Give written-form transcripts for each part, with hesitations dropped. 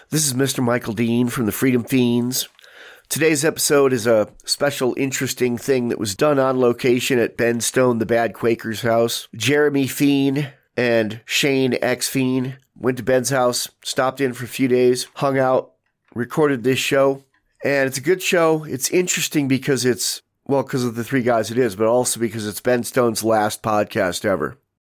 This is Mr. Michael Dean from the Freedom Fiends. Today's episode is a special, interesting thing that was done on location at Ben Stone, the Bad Quaker's house. Jeremy Fiend and Shane X Fiend went to Ben's house, stopped in for a few days, hung out, recorded this show. And it's a good show. It's interesting because because of the three guys it is, but also because it's Ben Stone's last podcast ever.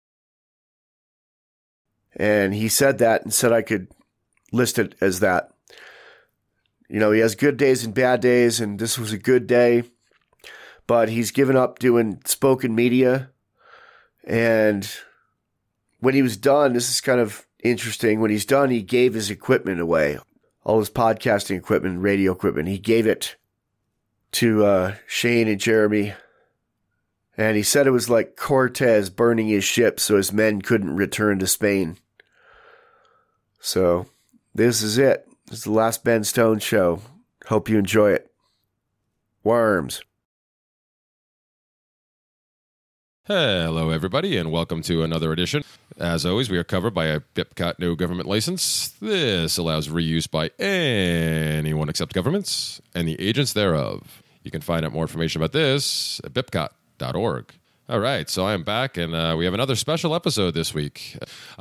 And he said that and said I could list it as that. You know, he has good days and bad days, and this was a good day, but he's given up doing spoken media. And when he was done, this is kind of interesting. When he's done, he gave his equipment away, all his podcasting equipment, radio equipment. He gave it to Shane and Jeremy. And he said it was like Cortez burning his ship so his men couldn't return to Spain. So this is it. This is the last Ben Stone show. Hope you enjoy it. Worms. Hello, everybody, and welcome to another edition. As always, we are covered by a BIPCOT no government license. This allows reuse by anyone except governments and the agents thereof. You can find out more information about this at bipcot.org. All right, so I'm back, and we have another special episode this week.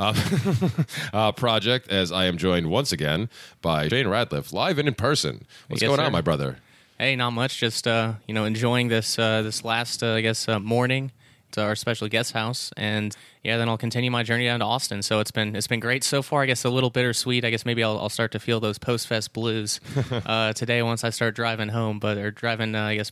Project, as I am joined once again by Shane Radliff, live and in person. What's going on, my brother? Hey, not much. Just enjoying this last morning. It's our special guest house, and then I'll continue my journey down to Austin. So it's been great so far. I guess a little bittersweet. I guess maybe I'll start to feel those post-fest blues today once I start driving home, starting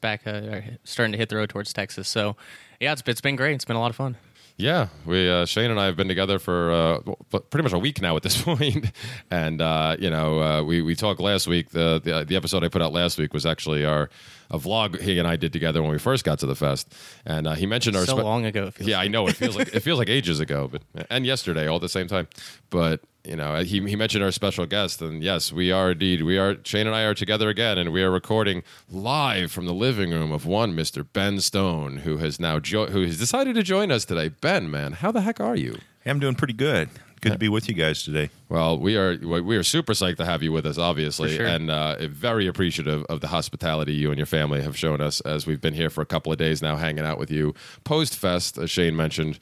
to hit the road towards Texas. So yeah, it's been great. It's been a lot of fun. Yeah, we Shane and I have been together for pretty much a week now at this point, and we talked last week. The episode I put out last week was actually a vlog he and I did together when we first got to the fest, and he mentioned our long ago. It feels I know it feels like ages ago, and yesterday all at the same time. But he mentioned our special guest, and yes, we are indeed. Shane and I are together again, and we are recording live from the living room of one Mr. Ben Stone, who has decided to join us today. Ben, man, how the heck are you? Hey, I'm doing pretty good. Good to be with you guys today. Well, we are super psyched to have you with us, obviously, sure. And very appreciative of the hospitality you and your family have shown us as we've been here for a couple of days now, hanging out with you. Post-Fest, as Shane mentioned,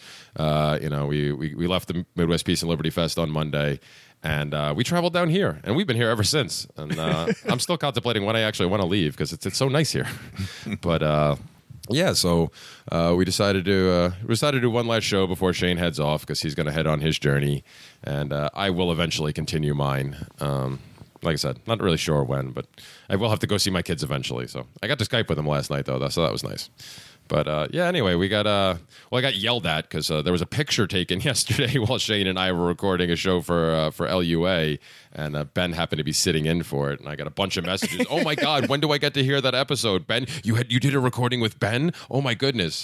we left the Midwest Peace and Liberty Fest on Monday, and we traveled down here, and we've been here ever since. And I'm still contemplating when I actually want to leave because it's so nice here. But yeah, so we decided to do one last show before Shane heads off because he's going to head on his journey, and I will eventually continue mine. Like I said, not really sure when, but I will have to go see my kids eventually. So I got to Skype with them last night, though, so that was nice. But anyway, we got I got yelled at because there was a picture taken yesterday while Shane and I were recording a show for LUA, and Ben happened to be sitting in for it, and I got a bunch of messages. Oh my God, when do I get to hear that episode, Ben? You did a recording with Ben? Oh my goodness.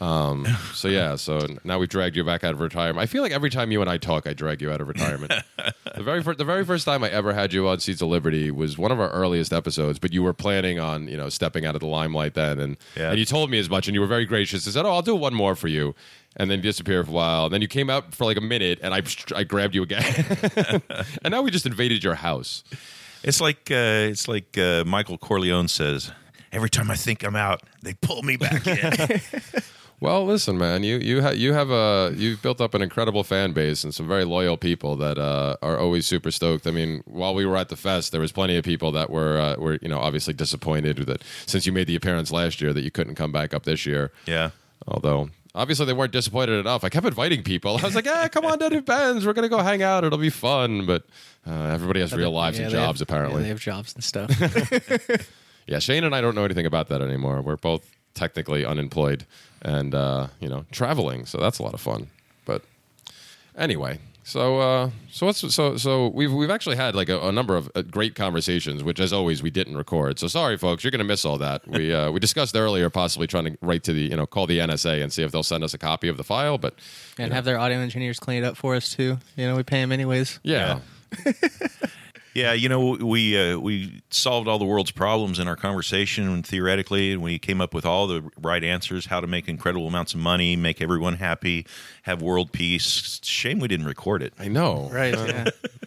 So now we've dragged you back out of retirement. I feel like every time you and I talk, I drag you out of retirement. The very first time I ever had you on Seeds of Liberty was one of our earliest episodes, but you were planning on stepping out of the limelight then, and you told me as much. And you were very gracious and said, "Oh, I'll do one more for you," and then disappeared for a while. And then you came out for like a minute, and I grabbed you again, and now we just invaded your house. It's like Michael Corleone says, "Every time I think I'm out, they pull me back in." Well, listen, man, you've built up an incredible fan base and some very loyal people that are always super stoked. I mean, while we were at the fest, there was plenty of people that were obviously disappointed that since you made the appearance last year that you couldn't come back up this year. Yeah. Although obviously they weren't disappointed enough. I kept inviting people. I was like, "Yeah, come on down to Ben's. We're gonna go hang out. It'll be fun." But everybody has real lives and jobs apparently. Yeah, they have jobs and stuff. Yeah, Shane and I don't know anything about that anymore. We're both technically unemployed and traveling, so that's a lot of fun. But anyway, so we've actually had like a number of great conversations, which as always we didn't record. So sorry, folks, you're going to miss all that. We discussed earlier possibly trying to write to the call the NSA and see if they'll send us a copy of the file, but have their audio engineers clean it up for us too. We pay them anyways. Yeah. Yeah, we solved all the world's problems in our conversation, and theoretically, and we came up with all the right answers, how to make incredible amounts of money, make everyone happy, have world peace. Shame we didn't record it. I know. Right, yeah.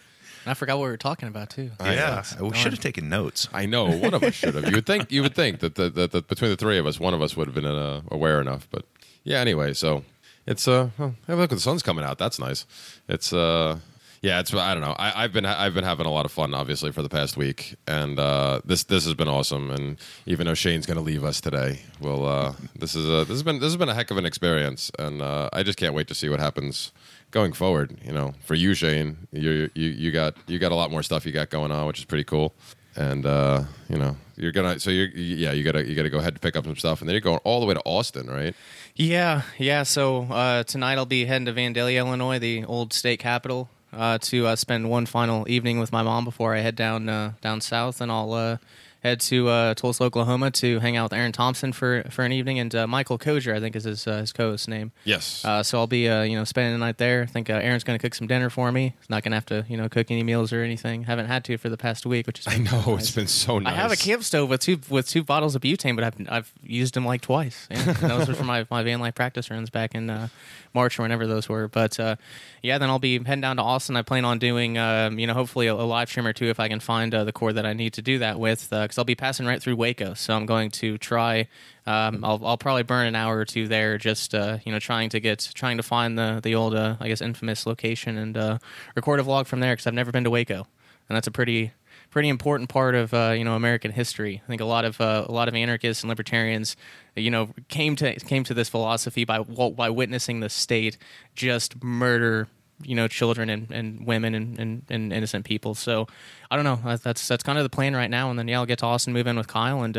I forgot what we were talking about too. Yeah, we should have taken notes. I know one of us should have. You would think that that between the three of us, one of us would have been aware enough. But yeah, anyway, so it's hey, look, the sun's coming out. That's nice. It's yeah, it's I don't know. I've been having a lot of fun, obviously, for the past week, and this has been awesome. And even though Shane's going to leave us today, this has been a heck of an experience, and I just can't wait to see what happens going forward. You know, for you, Shane, you got a lot more stuff you got going on, which is pretty cool. And you know, you gotta go ahead and pick up some stuff, and then you're going all the way to Austin, right? Yeah. So tonight I'll be heading to Vandalia, Illinois, the old state capital, to spend one final evening with my mom before I head down south, and I'll head to Tulsa, Oklahoma, to hang out with Aaron Thompson for an evening, and Michael Koger, I think is his co-host's name. Yes. So I'll be spending the night there. I think Aaron's going to cook some dinner for me. He's not going to have to cook any meals or anything. Haven't had to for the past week, which is I know nice. It's been so nice. I have a camp stove with two bottles of butane, but I've used them like twice. Yeah. And those were for my van life practice runs back in March or whenever those were. But yeah, then I'll be heading down to Austin. I plan on doing hopefully a live stream or two if I can find the cord that I need to do that with, because I'll be passing right through Waco. So I'm going to try. I'll probably burn an hour or two there, just trying to find the old I guess infamous location and record a vlog from there, because I've never been to Waco, and that's a pretty important part of American history. I think a lot of anarchists and libertarians came to this philosophy by witnessing the state just murder children and women and innocent people. So I don't know. That's kind of the plan right now. And then I'll get to Austin, move in with Kyle, and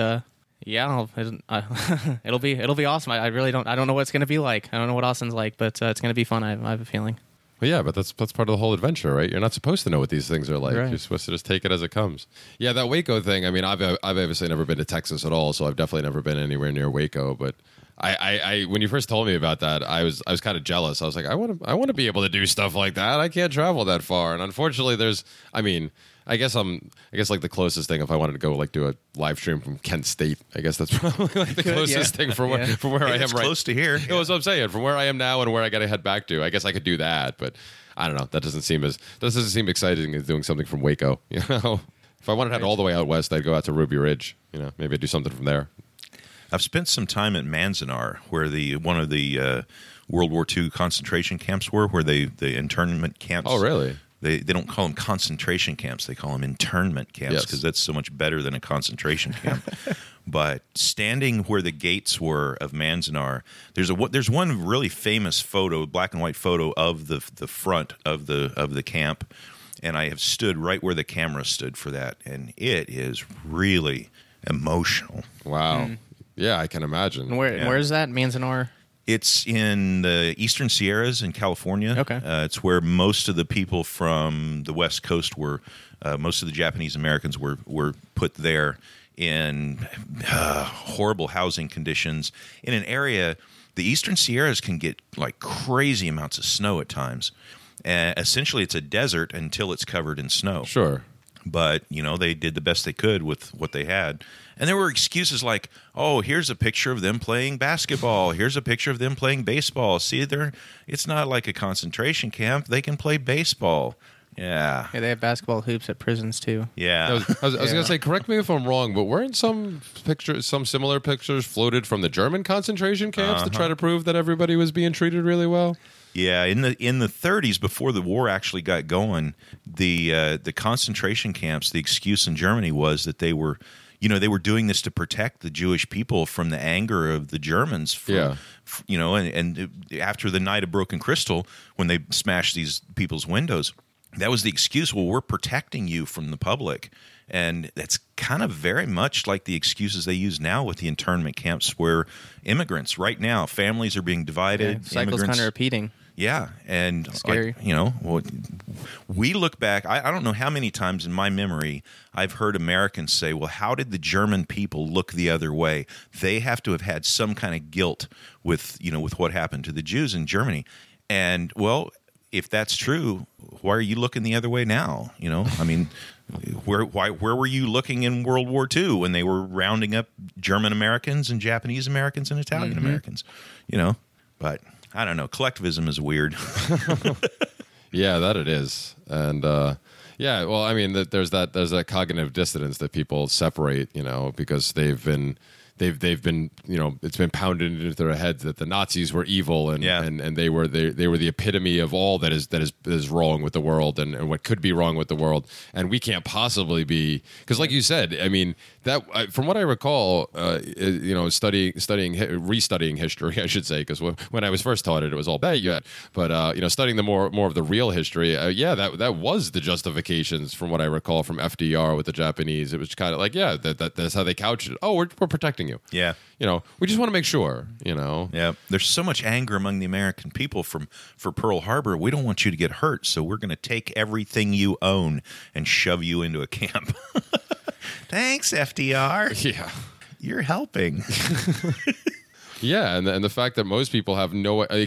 it'll be awesome. I really don't know what it's going to be like. I don't know what Austin's like, but it's going to be fun. I have a feeling. Well, yeah, but that's part of the whole adventure, right? You're not supposed to know what these things are like. Right. You're supposed to just take it as it comes. Yeah, that Waco thing. I mean, I've obviously never been to Texas at all, so I've definitely never been anywhere near Waco. But I when you first told me about that, I was kind of jealous. I was like, I want to be able to do stuff like that. I can't travel that far, and unfortunately, I guess like the closest thing, if I wanted to go like do a live stream from Kent State, I guess that's probably like the closest thing from where I am right. Close to here. You know what I'm saying? From where I am now and where I got to head back to, I guess I could do that, but I don't know. That doesn't seem exciting as doing something from Waco. You know, if I wanted to head all the way out west, I'd go out to Ruby Ridge. You know, maybe I'd do something from there. I've spent some time at Manzanar, where one of the World War II concentration camps were, where the internment camps. Oh, really? They don't call them concentration camps. They call them internment camps, because that's so much better than a concentration camp. But standing where the gates were of Manzanar, there's one really famous photo, black and white photo of the front of the camp, and I have stood right where the camera stood for that, and it is really emotional. Wow. Yeah, I can imagine. And where's that, Manzanar? It's in the Eastern Sierras in California. Okay. It's where most of the people from the West Coast were. Most of the Japanese Americans were put there in horrible housing conditions in an area. The Eastern Sierras can get like crazy amounts of snow at times. Essentially, it's a desert until it's covered in snow. Sure. But, they did the best they could with what they had. And there were excuses like, oh, here's a picture of them playing basketball. Here's a picture of them playing baseball. See, it's not like a concentration camp. They can play baseball. Yeah. Yeah, they have basketball hoops at prisons, too. Yeah. I was going to say, correct me if I'm wrong, but weren't some similar pictures floated from the German concentration camps to try to prove that everybody was being treated really well? Yeah, in the 30s, before the war actually got going, the concentration camps, the excuse in Germany was that they were doing this to protect the Jewish people from the anger of the Germans. And after the Night of Broken Crystal, when they smashed these people's windows, that was the excuse. Well, we're protecting you from the public. And that's kind of very much like the excuses they use now with the internment camps, where immigrants right now, families are being divided. Yeah, cycle's kind of repeating. Yeah, and scary. We look back. I don't know how many times in my memory I've heard Americans say, "Well, how did the German people look the other way? They have to have had some kind of guilt with what happened to the Jews in Germany." And well, if that's true, why are you looking the other way now? I mean, where were you looking in World War II when they were rounding up German Americans and Japanese Americans and Italian Americans? But I don't know. Collectivism is weird. Yeah, that it is. And Yeah, well, I mean, there's that cognitive dissonance that people separate, because they've been, it's been pounded into their heads that the Nazis were evil and they were the epitome of all that is wrong with the world and what could be wrong with the world, and we can't possibly be, because like you said, I mean, that from what I recall, restudying history, I should say, because when I was first taught it was all bad yet, but studying the more of the real history, that was the justifications from what I recall from FDR with the Japanese. It was kind of like, that's how they couched it. Oh, we're protecting you. Yeah. We just want to make sure, Yeah. There's so much anger among the American people for Pearl Harbor. We don't want you to get hurt, so we're going to take everything you own and shove you into a camp. Thanks, FDR. Yeah. You're helping. Yeah, and the fact that most people have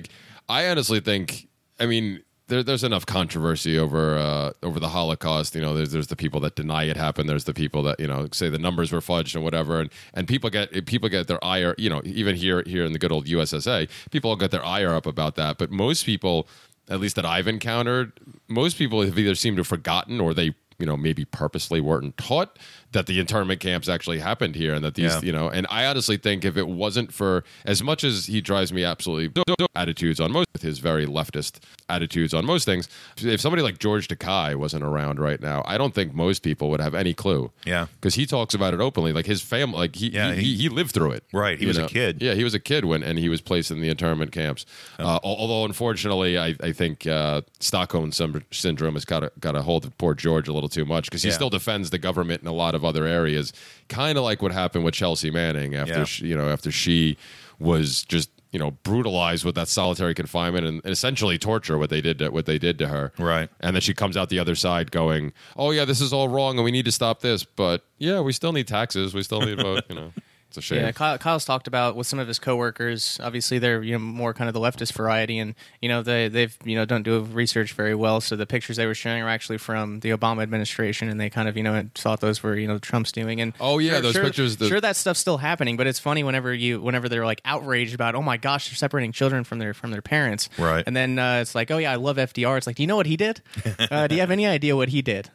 I honestly think, I mean, there's enough controversy over the Holocaust. There's the people that deny it happened. There's the people that say the numbers were fudged and whatever. And people get their ire. Even here in the good old USSA, people get their ire up about that. But most people, at least that I've encountered, most people have either seemed to have forgotten or they maybe purposely weren't taught that the internment camps actually happened here, and that these, and I honestly think if it wasn't for, as much as he drives me absolutely attitudes on most, with his very leftist attitudes on most things, if somebody like George Takei wasn't around right now, I don't think most people would have any clue. Yeah. Because he talks about it openly, like his family, like he lived through it. Right. He was a kid. Yeah, he was a kid and he was placed in the internment camps. Although, unfortunately, I think Stockholm syndrome has got a hold of poor George a little too much, because he still defends the government in a lot of other areas, kind of like what happened with Chelsea Manning after she was just brutalized with that solitary confinement and essentially torture, what they did to her. Right. And then she comes out the other side going, "Oh yeah, this is all wrong and we need to stop this, but yeah, we still need taxes, we still need vote." It's a shame. Yeah, Kyle's talked about with some of his coworkers. Obviously, they're more kind of the leftist variety, and they've don't do research very well. So the pictures they were sharing are actually from the Obama administration, and they kind of thought those were Trump's doing. And those pictures. Sure, that stuff's still happening, but it's funny whenever they're like outraged about, oh my gosh, they're separating children from their parents. Right. And then it's like, oh yeah, I love FDR. It's like, do you know what he did? Do you have any idea what he did?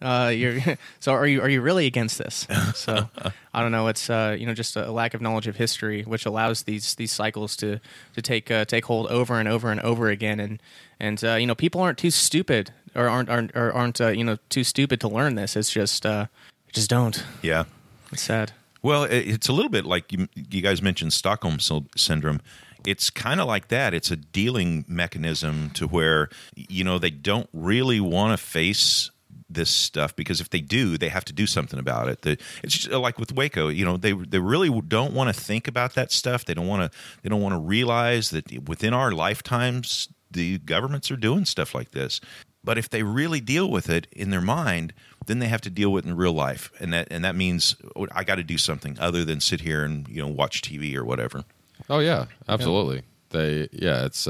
So are you really against this? So I don't know. It's just a lack of knowledge of history, which allows these cycles to take hold over and over and over again. And people aren't too stupid or aren't too stupid to learn this. It's just don't. Yeah, it's sad. Well, it's a little bit like you guys mentioned Stockholm syndrome. It's kind of like that. It's a dealing mechanism to where they don't really want to face this stuff, because if they do, they have to do something about it. It's just like with Waco, they really don't want to think about that stuff. They don't want to realize that within our lifetimes, the governments are doing stuff like this. But if they really deal with it in their mind, then they have to deal with it in real life, and that means I got to do something other than sit here and watch TV or whatever. Oh yeah, absolutely. It's.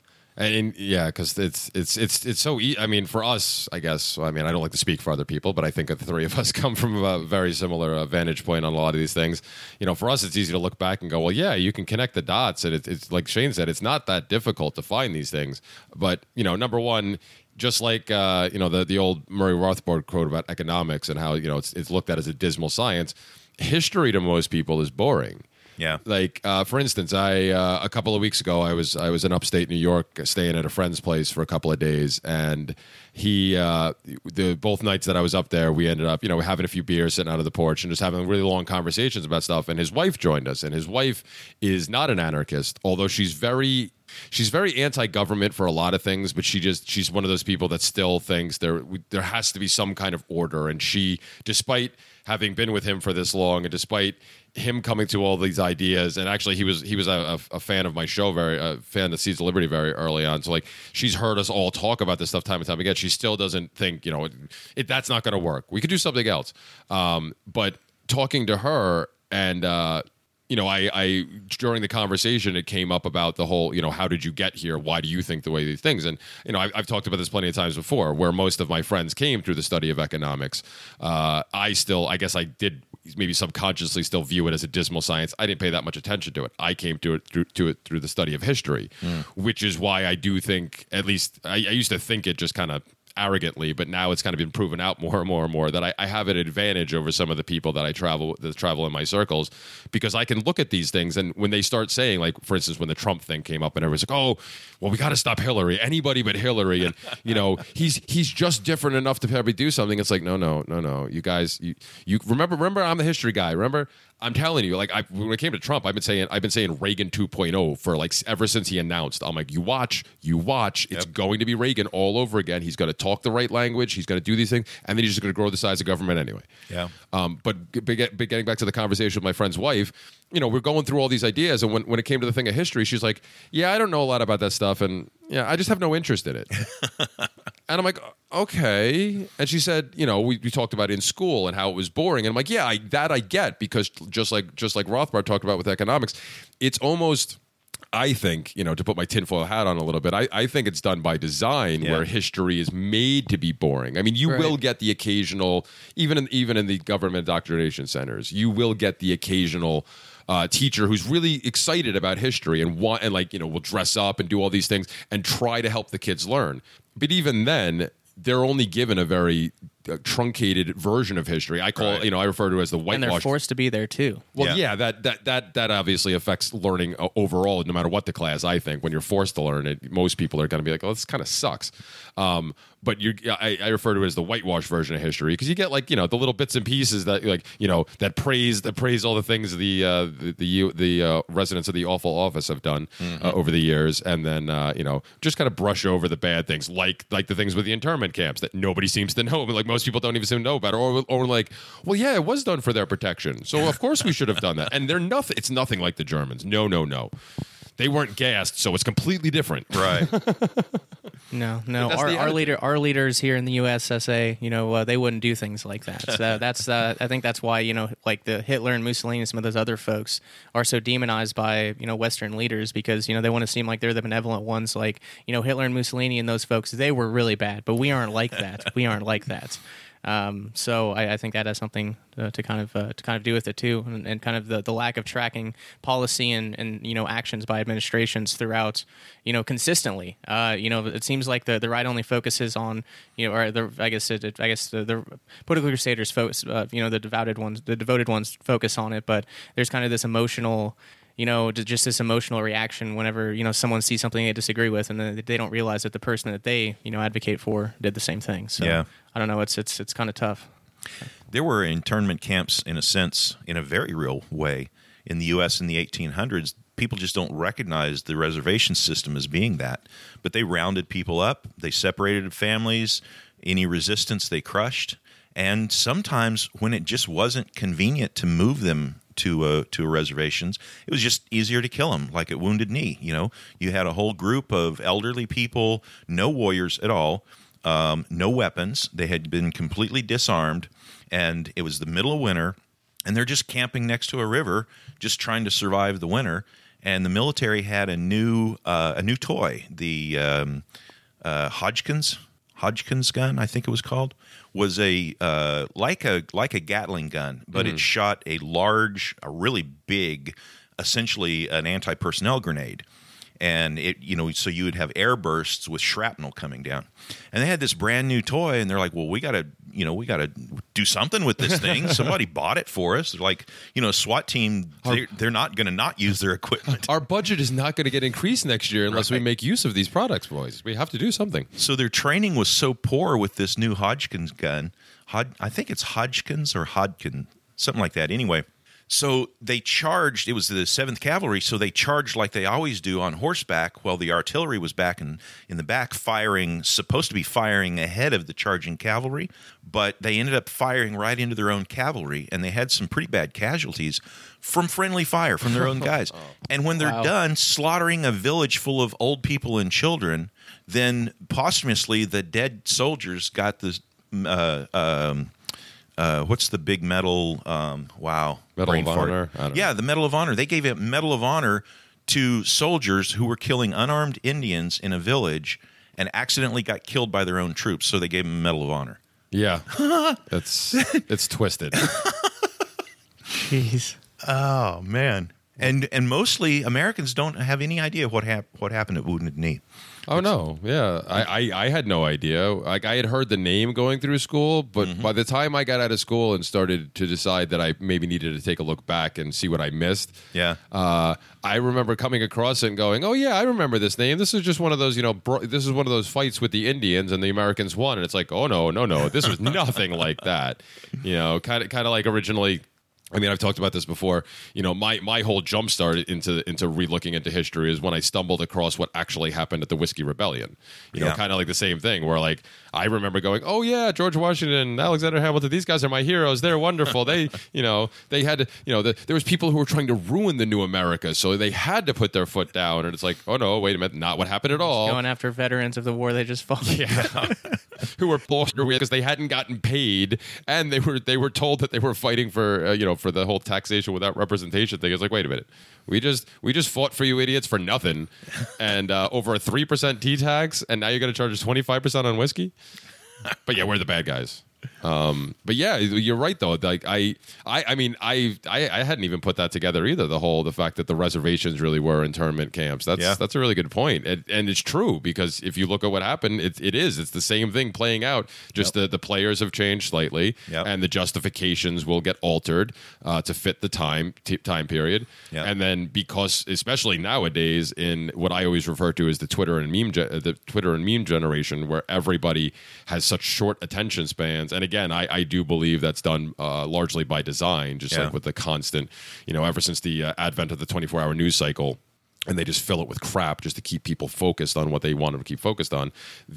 Because it's so. I mean, for us, I guess. I mean, I don't like to speak for other people, but I think that the three of us come from a very similar vantage point on a lot of these things. For us, it's easy to look back and go, well, yeah, you can connect the dots, and it's like Shane said, it's not that difficult to find these things. But number one, just like the old Murray Rothbard quote about economics and how it's looked at as a dismal science. History to most people is boring. Yeah. Like, for instance, a couple of weeks ago, I was in upstate New York, staying at a friend's place for a couple of days, and both nights that I was up there, we ended up, having a few beers, sitting out of the porch, and just having really long conversations about stuff. And his wife joined us, and his wife is not an anarchist, although she's very anti-government for a lot of things, but she's one of those people that still thinks there has to be some kind of order. And she, despite having been with him for this long, and despite him coming to all these ideas, and actually he was a fan of my show, a fan of Seeds of Liberty very early on. So like, she's heard us all talk about this stuff time and time again. She still doesn't think that's not going to work. We could do something else. But talking to her and. I during the conversation, it came up about the whole, how did you get here? Why do you think the way these things? And, I've talked about this plenty of times before, where most of my friends came through the study of economics. I guess I did maybe subconsciously still view it as a dismal science. I didn't pay that much attention to it. I came to it through the study of history, which is why I do think, at least I used to think it just kind of arrogantly, but now it's kind of been proven out more and more and more that I have an advantage over some of the people that travel in my circles, because I can look at these things, and when they start saying, like, for instance, when the Trump thing came up and everyone's like, oh, well, we got to stop Hillary, anybody but Hillary, and he's just different enough to probably do something. It's like, no, you guys, you remember I'm the history guy. Remember, I'm telling you, like, when it came to Trump, I've been saying Reagan 2.0 for, like, ever since he announced. I'm like, you watch, it's going to be Reagan all over again. He's going to talk the right language. He's going to do these things, and then he's just going to grow the size of government anyway. Yeah. But getting back to the conversation with my friend's wife, we're going through all these ideas, and when it came to the thing of history, she's like, yeah, I don't know a lot about that stuff, and yeah, I just have no interest in it. And I'm like, okay. And she said, we talked about it in school and how it was boring. And I'm like, yeah, I get, because just like Rothbard talked about with economics, it's almost, I think, to put my tinfoil hat on a little bit, I think it's done by design, where history is made to be boring. I mean, you will get the occasional, even in the government indoctrination centers, you will get the occasional teacher who's really excited about history and will dress up and do all these things and try to help the kids learn. But even then, they're only given a very truncated version of history. I call I refer to it as the whitewash. And they're forced to be there too. Well, that obviously affects learning overall, no matter what the class. I think when you're forced to learn it, most people are going to be like, "Oh, this kind of sucks." But I refer to it as the whitewash version of history, because you get the little bits and pieces that that praise all the things the residents of the awful office have done over the years, and then just kind of brush over the bad things, like the things with the internment camps that nobody seems to know, like most people don't even seem to know about, or like, well, yeah, it was done for their protection, so of course we should have done that. And they're nothing. It's nothing like the Germans. No. They weren't gassed, so it's completely different. Right. No. Our leaders here in the USSA, they wouldn't do things like that. So that's I think that's why like the Hitler and Mussolini and some of those other folks are so demonized by Western leaders, because they want to seem like they're the benevolent ones. Like Hitler and Mussolini and those folks, they were really bad, but we aren't like that. We aren't like that. So I think that has something to kind of do with it too, and kind of the lack of tracking policy and actions by administrations throughout consistently. It seems like the right only focuses on the political crusaders focus, the devoted ones focus on it, but there's kind of this emotional. Just this emotional reaction whenever someone sees something they disagree with, and then they don't realize that the person that they advocate for did the same thing. So yeah. I don't know. It's kind of tough. There were internment camps, in a sense, in a very real way, in the U.S. in the 1800s. People just don't recognize the reservation system as being that. But they rounded people up. They separated families. Any resistance they crushed. And sometimes when it just wasn't convenient to move them to reservations, it was just easier to kill them, like at Wounded Knee. You had a whole group of elderly people, no warriors at all, no weapons. They had been completely disarmed, and it was the middle of winter, and they're just camping next to a river, just trying to survive the winter. And the military had a new toy, the Hodgkins gun, I think it was called, was a like a Gatling gun, but it shot a really big, essentially an anti-personnel grenade. And it, so you would have air bursts with shrapnel coming down. And they had this brand new toy, and they're like, well, we gotta do something with this thing. Somebody bought it for us. They're like, a SWAT team, they're not going to not use their equipment. Our budget is not going to get increased next year unless we make use of these products, boys. We have to do something. So their training was so poor with this new Hodgkins gun. I think it's Hodgkins or Hodkin, something like that. Anyway. So they charged, it was the 7th Cavalry, so they charged like they always do on horseback, while the artillery was back in the back supposed to be firing ahead of the charging cavalry, but they ended up firing right into their own cavalry, and they had some pretty bad casualties from friendly fire from their own guys. And when they're done slaughtering a village full of old people and children, then posthumously the dead soldiers got this what's the big medal? Medal of Honor? Yeah, the Medal of Honor. They gave a Medal of Honor to soldiers who were killing unarmed Indians in a village and accidentally got killed by their own troops, so they gave them a Medal of Honor. Yeah. It's twisted. Jeez. Oh, man. And mostly Americans don't have any idea what happened at Wounded Knee. Oh no, yeah, I had no idea. Like I had heard the name going through school, but by the time I got out of school and started to decide that I maybe needed to take a look back and see what I missed, I remember coming across it and going, "Oh yeah, I remember this name. This is just one of those, this is one of those fights with the Indians and the Americans won." And it's like, "Oh no, this was nothing like that." Kind of like originally. I mean, I've talked about this before. My whole jump start into re-looking into history is when I stumbled across what actually happened at the Whiskey Rebellion. Kind of like the same thing where like I remember going, oh yeah, George Washington, Alexander Hamilton, these guys are my heroes. They're wonderful. They had to, there was people who were trying to ruin the new America, so they had to put their foot down. And it's like, oh no, wait a minute, not what happened at all. Going after veterans of the war they just fought. Yeah. Who were bolstered because they hadn't gotten paid, and they were told that they were fighting for for the whole taxation without representation thing. It's like, wait a minute, we just fought for you idiots for nothing, and over a 3% T tax, and now you're going to charge us 25% on whiskey. But yeah, we're the bad guys. But yeah, you're right though. Like I mean, I hadn't even put that together either. The fact that the reservations really were internment camps. That's a really good point, and it's true because if you look at what happened, it's the same thing playing out. Just the players have changed slightly, and the justifications will get altered to fit the time period. And then because especially nowadays in what I always refer to as the Twitter and meme generation, where everybody has such short attention spans. And again, I do believe that's done largely by design, just like with the constant, ever since the advent of the 24-hour news cycle, and they just fill it with crap just to keep people focused on what they want them to keep focused on.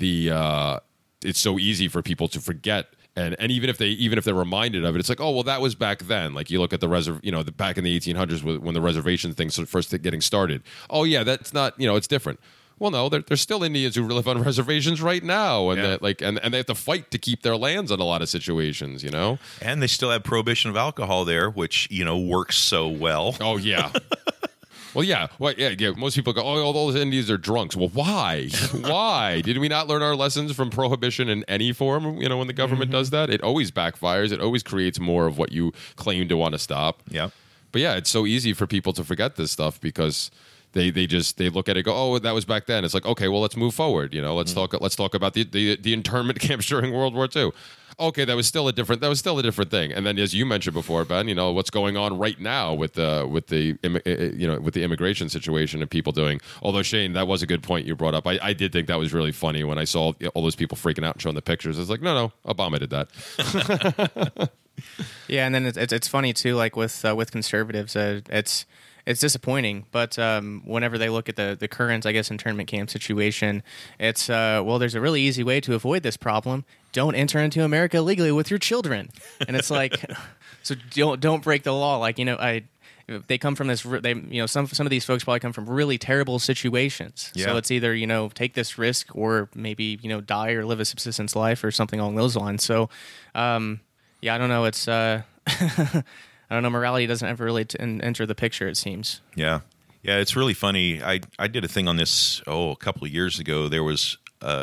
It's so easy for people to forget. And even if they're reminded of it, it's like, oh well, that was back then. Like you look at the back in the 1800s when the reservation thing first getting started. Oh yeah, that's not it's different. Well, no, there's still Indians who live on reservations right now, and and they have to fight to keep their lands in a lot of situations, And they still have prohibition of alcohol there, which works so well. Oh yeah. Well, yeah. Most people go, oh, all those Indians are drunks. Well, why? Why? Did we not learn our lessons from prohibition in any form? When the government does that, it always backfires. It always creates more of what you claim to want to stop. Yeah. But yeah, it's so easy for people to forget this stuff because they look at it and go, oh, that was back then. It's like, okay, well, let's move forward. Let's talk about the internment camps during World War II. Okay, that was still a different thing. And then, as you mentioned before, Ben, what's going on right now with the immigration situation and people doing. Although Shane, that was a good point you brought up. I did think that was really funny when I saw all those people freaking out and showing the pictures. It's like, no, Obama did that. Yeah, and then it's funny too. Like with conservatives, it's disappointing, but whenever they look at the current, I guess, internment camp situation, it's there's a really easy way to avoid this problem. Don't enter into America illegally with your children, and it's like, so don't break the law. Like they come from this. Some of these folks probably come from really terrible situations. Yeah. So it's either take this risk or maybe die or live a subsistence life or something along those lines. So yeah, I don't know. It's I don't know. Morality doesn't ever really enter the picture, it seems. Yeah. Yeah, it's really funny. I did a thing on this, a couple of years ago. There was,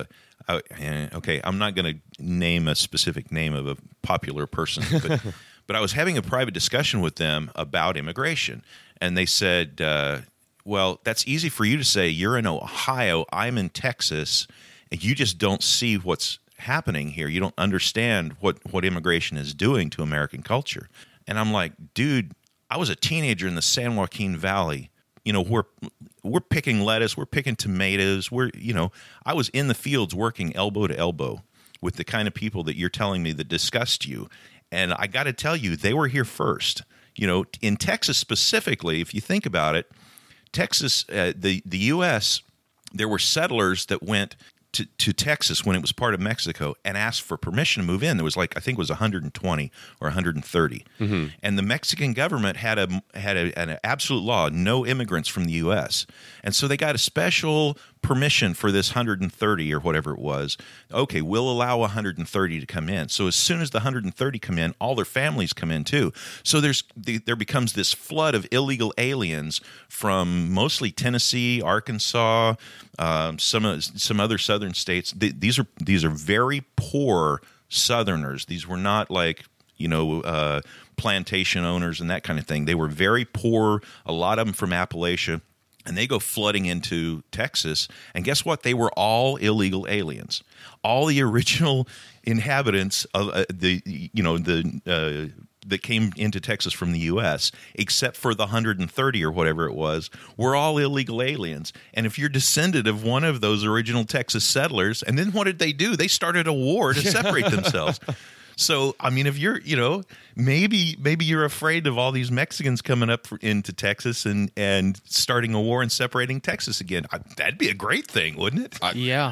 okay, I'm not going to name a specific name of a popular person, but I was having a private discussion with them about immigration. And they said, well, that's easy for you to say. You're in Ohio, I'm in Texas, and you just don't see what's happening here. You don't understand what immigration is doing to American culture. And I'm like, dude, I was a teenager in the San Joaquin Valley. We're picking lettuce, we're picking tomatoes. I was in the fields working elbow to elbow with the kind of people that you're telling me that disgust you. And I got to tell you, they were here first. In Texas specifically, if you think about it, Texas, the U.S., there were settlers that went to Texas when it was part of Mexico and asked for permission to move in. There was I think it was 120 or 130. Mm-hmm. And the Mexican government had an absolute law, no immigrants from the U.S. And so they got a special permission for this 130 or whatever it was. Okay, we'll allow 130 to come in. So as soon as the 130 come in, all their families come in too. So there becomes this flood of illegal aliens from mostly Tennessee, Arkansas, some other southern states. These are very poor Southerners. These were not like plantation owners and that kind of thing. They were very poor, a lot of them from Appalachia. And they go flooding into Texas, and guess what? They were all illegal aliens. All the original inhabitants of that came into Texas from the U.S., except for the 130 or whatever it was, were all illegal aliens. And if you're descendant of one of those original Texas settlers, and then what did they do? They started a war to separate themselves. So, I mean, if you're, maybe you're afraid of all these Mexicans coming up into Texas and starting a war and separating Texas again. That'd be a great thing, wouldn't it? Yeah.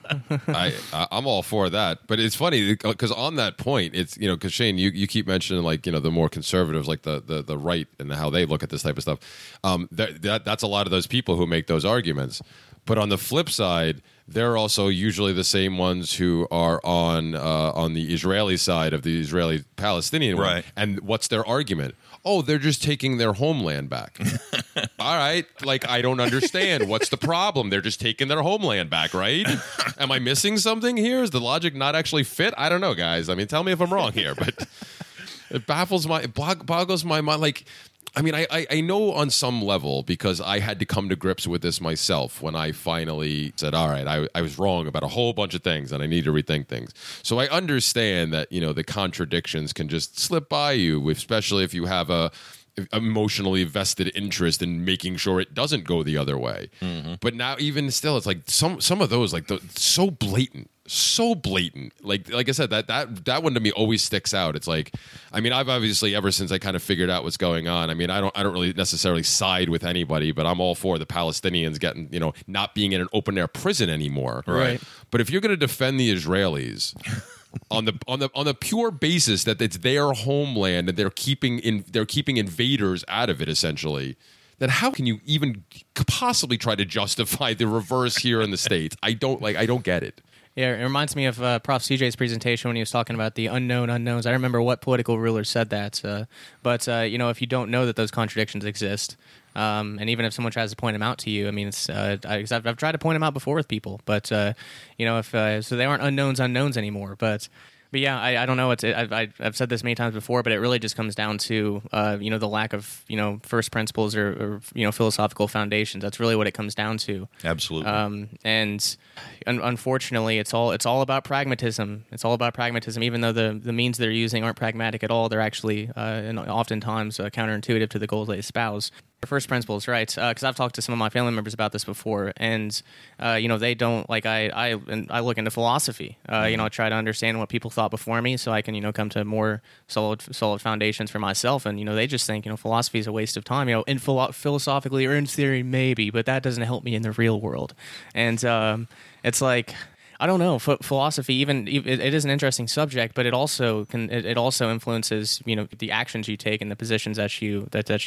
I'm all for that. But it's funny because on that point, it's, because Shane, you keep mentioning like, the more conservatives, like the right and how they look at this type of stuff. That's a lot of those people who make those arguments. But on the flip side, they're also usually the same ones who are on the Israeli side of the Israeli-Palestinian one. Right. And what's their argument? Oh, they're just taking their homeland back. All right. Like, I don't understand. What's the problem? They're just taking their homeland back, right? Am I missing something here? Is the logic not actually fit? I don't know, guys. I mean, tell me if I'm wrong here. But it boggles my mind. Like, I mean, I know on some level because I had to come to grips with this myself when I finally said, all right, I was wrong about a whole bunch of things and I need to rethink things. So I understand that, the contradictions can just slip by you, especially if you have a emotionally vested interest in making sure it doesn't go the other way. Mm-hmm. But now even still, it's like some of those, like so blatant. Like I said, that one to me always sticks out. It's like, I mean, I've obviously ever since I kind of figured out what's going on. I mean, I don't really necessarily side with anybody, but I'm all for the Palestinians getting, not being in an open air prison anymore. Right. But if you're going to defend the Israelis on the pure basis that it's their homeland and they're keeping invaders out of it, essentially, then how can you even possibly try to justify the reverse here in the States? I don't get it. Yeah, it reminds me of Prof. CJ's presentation when he was talking about the unknown unknowns. I don't remember what political ruler said that, but if you don't know that those contradictions exist, and even if someone tries to point them out to you, I mean, it's I've tried to point them out before with people, but if so they aren't unknowns anymore, but. But yeah, I don't know. I've said this many times before, but it really just comes down to the lack of first principles or philosophical foundations. That's really what it comes down to. Absolutely. And unfortunately, it's all about pragmatism. It's all about pragmatism. Even though the means they're using aren't pragmatic at all, they're actually and oftentimes counterintuitive to the goals they espouse. First principles, right? Because I've talked to some of my family members about this before, and they don't like. I look into philosophy. I try to understand what people thought before me, so I can come to more solid foundations for myself. And they just think philosophy is a waste of time. Philosophically or in theory maybe, but that doesn't help me in the real world. And it's like. I don't know. Philosophy, it is an interesting subject, but it also influences the actions you take and the positions that you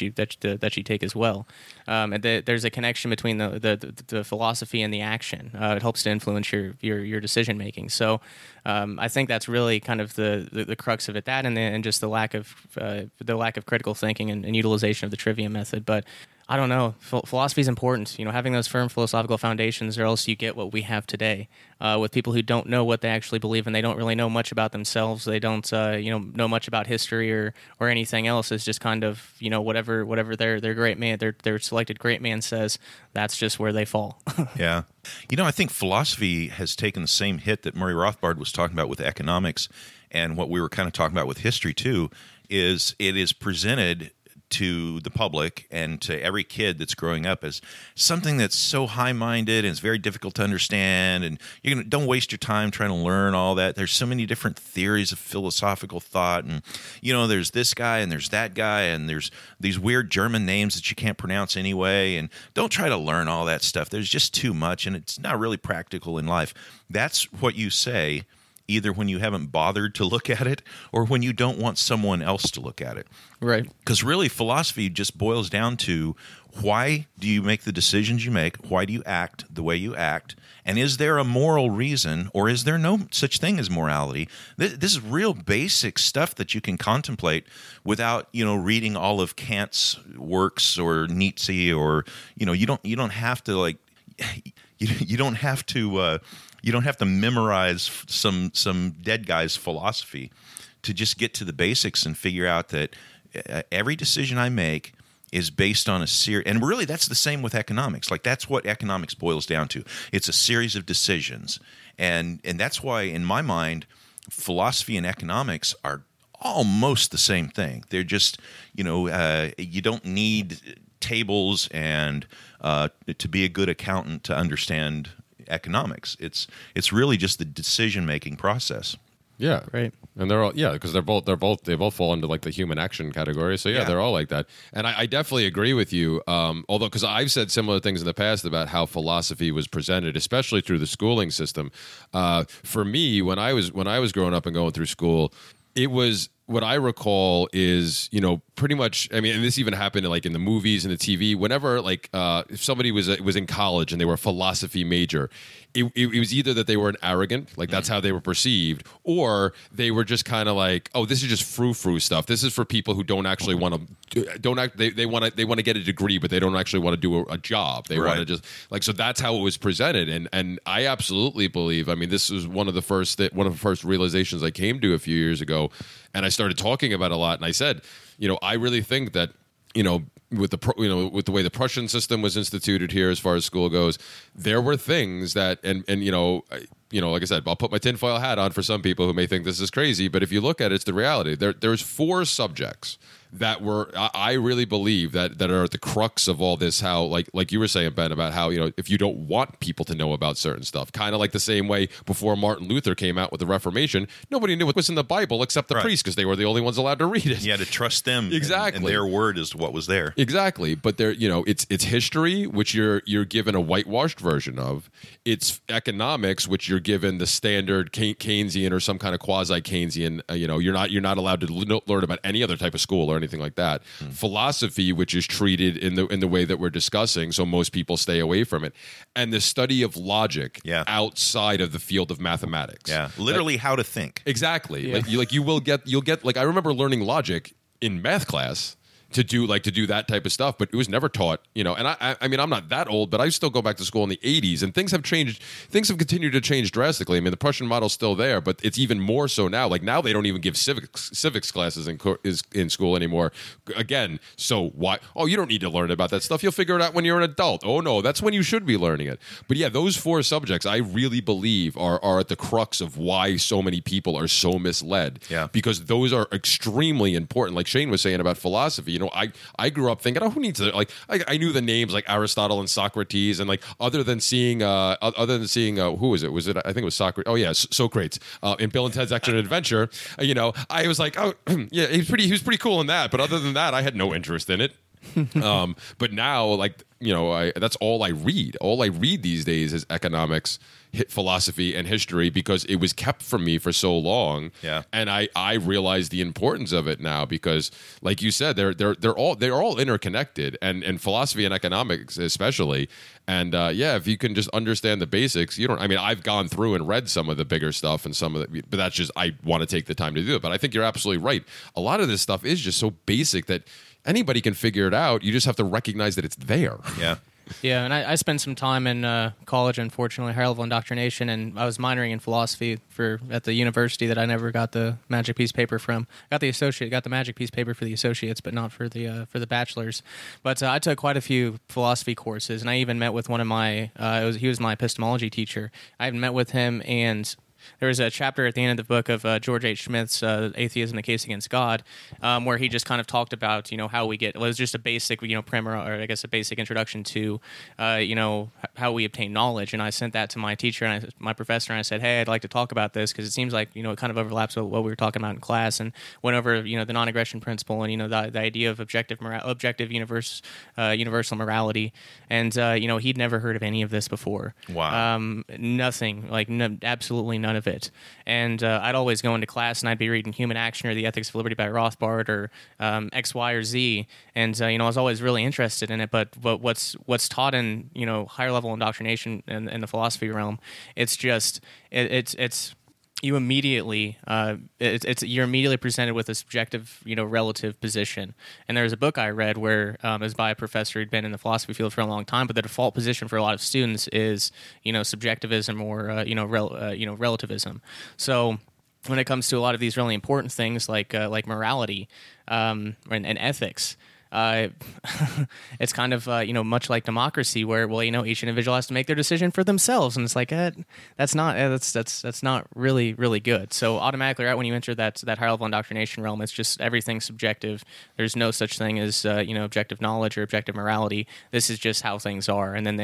take as well. And there's a connection between the philosophy and the action. It helps to influence your decision making. So I think that's really kind of the crux of it. That and just the lack of critical thinking and utilization of the trivia method, but. I don't know. Philosophy is important, having those firm philosophical foundations, or else you get what we have today with people who don't know what they actually believe and they don't really know much about themselves. They don't, know much about history or anything else. It's just kind of, whatever their great man, their selected great man says. That's just where they fall. Yeah, I think philosophy has taken the same hit that Murray Rothbard was talking about with economics, and what we were kind of talking about with history too. Is it is presented to the public and to every kid that's growing up as something that's so high-minded and it's very difficult to understand, and don't waste your time trying to learn all that. There's so many different theories of philosophical thought, and there's this guy and there's that guy and there's these weird German names that you can't pronounce anyway, and don't try to learn all that stuff. There's just too much, and it's not really practical in life. That's what you say either when you haven't bothered to look at it or when you don't want someone else to look at it. Right. Because really, philosophy just boils down to why do you make the decisions you make? Why do you act the way you act? And is there a moral reason, or is there no such thing as morality? This is real basic stuff that you can contemplate without, reading all of Kant's works or Nietzsche, or you don't have to like you don't have to memorize some dead guy's philosophy to just get to the basics and figure out that every decision I make is based on a series. And really, that's the same with economics. Like, that's what economics boils down to. It's a series of decisions. And that's why, in my mind, philosophy and economics are almost the same thing. They're just, you don't need tables and to be a good accountant to understand economics. It's really just the decision-making process. Yeah, Right. And they're all because they both fall into like the human action category. So yeah, they're all like that. And I definitely agree with you. Although because I've said similar things in the past about how philosophy was presented, especially through the schooling system. For me, when I was growing up and going through school, it was. What I recall is, pretty much. I mean, and this even happened like in the movies and the TV. Whenever, like, if somebody was in college and they were a philosophy major, it was either that they were an arrogant, like that's how they were perceived, or they were just kind of like, oh, this is just frou-frou stuff. This is for people who don't actually want to they want to get a degree, but they don't actually want to do a job. They want to just like so. That's how it was presented, and I absolutely believe. I mean, this was one of the first realizations I came to a few years ago. And I started talking about it a lot, and I said, I really think that, with the way the Prussian system was instituted here, as far as school goes, there were things that, and like I said, I'll put my tinfoil hat on for some people who may think this is crazy, but if you look at it, it's the reality. There's 4 subjects that were, I really believe that are at the crux of all this. How, like you were saying, Ben, about how if you don't want people to know about certain stuff, kind of like the same way before Martin Luther came out with the Reformation, nobody knew what was in the Bible except the priests because they were the only ones allowed to read it. You had to trust them, exactly, and their word is what was there. Exactly, but there, it's history, which you're given a whitewashed version of. It's economics, which you're given the standard Keynesian or some kind of quasi Keynesian. You're not allowed to learn about any other type of school or anything like that. Philosophy, which is treated in the way that we're discussing, so most people stay away from it, and the study of logic outside of the field of mathematics. Yeah, literally how to think. Exactly. Yeah. You'll get like I remember learning logic in math class. To do that type of stuff, but it was never taught, and I mean, I'm not that old, but I still go back to school in the 80s, and things have changed. Things have continued to change drastically. I mean, the Prussian model's still there, but it's even more so now. Like now, they don't even give civics classes in school anymore. Again, so why? Oh, you don't need to learn about that stuff. You'll figure it out when you're an adult. Oh no, that's when you should be learning it. But yeah, those 4 subjects, I really believe are at the crux of why so many people are so misled. Yeah, because those are extremely important. Like Shane was saying about philosophy, I grew up thinking, oh, who needs to I knew the names like Aristotle and Socrates, and like other than seeing who was it? Was it? I think it was Socrates. Oh yeah, Socrates in Bill and Ted's Excellent Adventure. I was like, oh yeah, he was pretty cool in that. But other than that, I had no interest in it. But now, that's all I read. All I read these days is economics, philosophy, and history because it was kept from me for so long. Yeah. And I realize the importance of it now because, like you said, they're all interconnected, and philosophy and economics especially. And if you can just understand the basics, I've gone through and read some of the bigger stuff and some of the, but that's just I want to take the time to do it. But I think you're absolutely right. A lot of this stuff is just so basic that anybody can figure it out. You just have to recognize that it's there. Yeah. Yeah, and I spent some time in college, unfortunately, higher level indoctrination, and I was minoring in philosophy at the university that I never got the magic piece paper from. Got the magic piece paper for the associates, but not for the bachelor's. But I took quite a few philosophy courses, and I even met with one of my he was my epistemology teacher. I even met with him, and there was a chapter at the end of the book of George H. Smith's Atheism, the Case Against God, where he just kind of talked about, how we get, it was just a basic, primer, or I guess a basic introduction to, how we obtain knowledge. And I sent that to my teacher and my professor, and I said, hey, I'd like to talk about this because it seems like, it kind of overlaps with what we were talking about in class, and went over, the non-aggression principle and, the idea of objective universal morality. And, he'd never heard of any of this before. Wow. Nothing, absolutely none of it. And I'd always go into class and I'd be reading Human Action or The Ethics of Liberty by Rothbard or X, Y, or Z. And, I was always really interested in it. But what's taught in, higher level indoctrination in the philosophy realm, it's just, it's you immediately you're immediately presented with a subjective, relative position. And there's a book I read where it was by a professor who'd been in the philosophy field for a long time, but the default position for a lot of students is, subjectivism or relativism. So when it comes to a lot of these really important things like morality and ethics. It's kind of much like democracy, where each individual has to make their decision for themselves, and it's like that's not really good. So automatically, right when you enter that higher level indoctrination realm, it's just everything's subjective. There's no such thing as objective knowledge or objective morality. This is just how things are. And then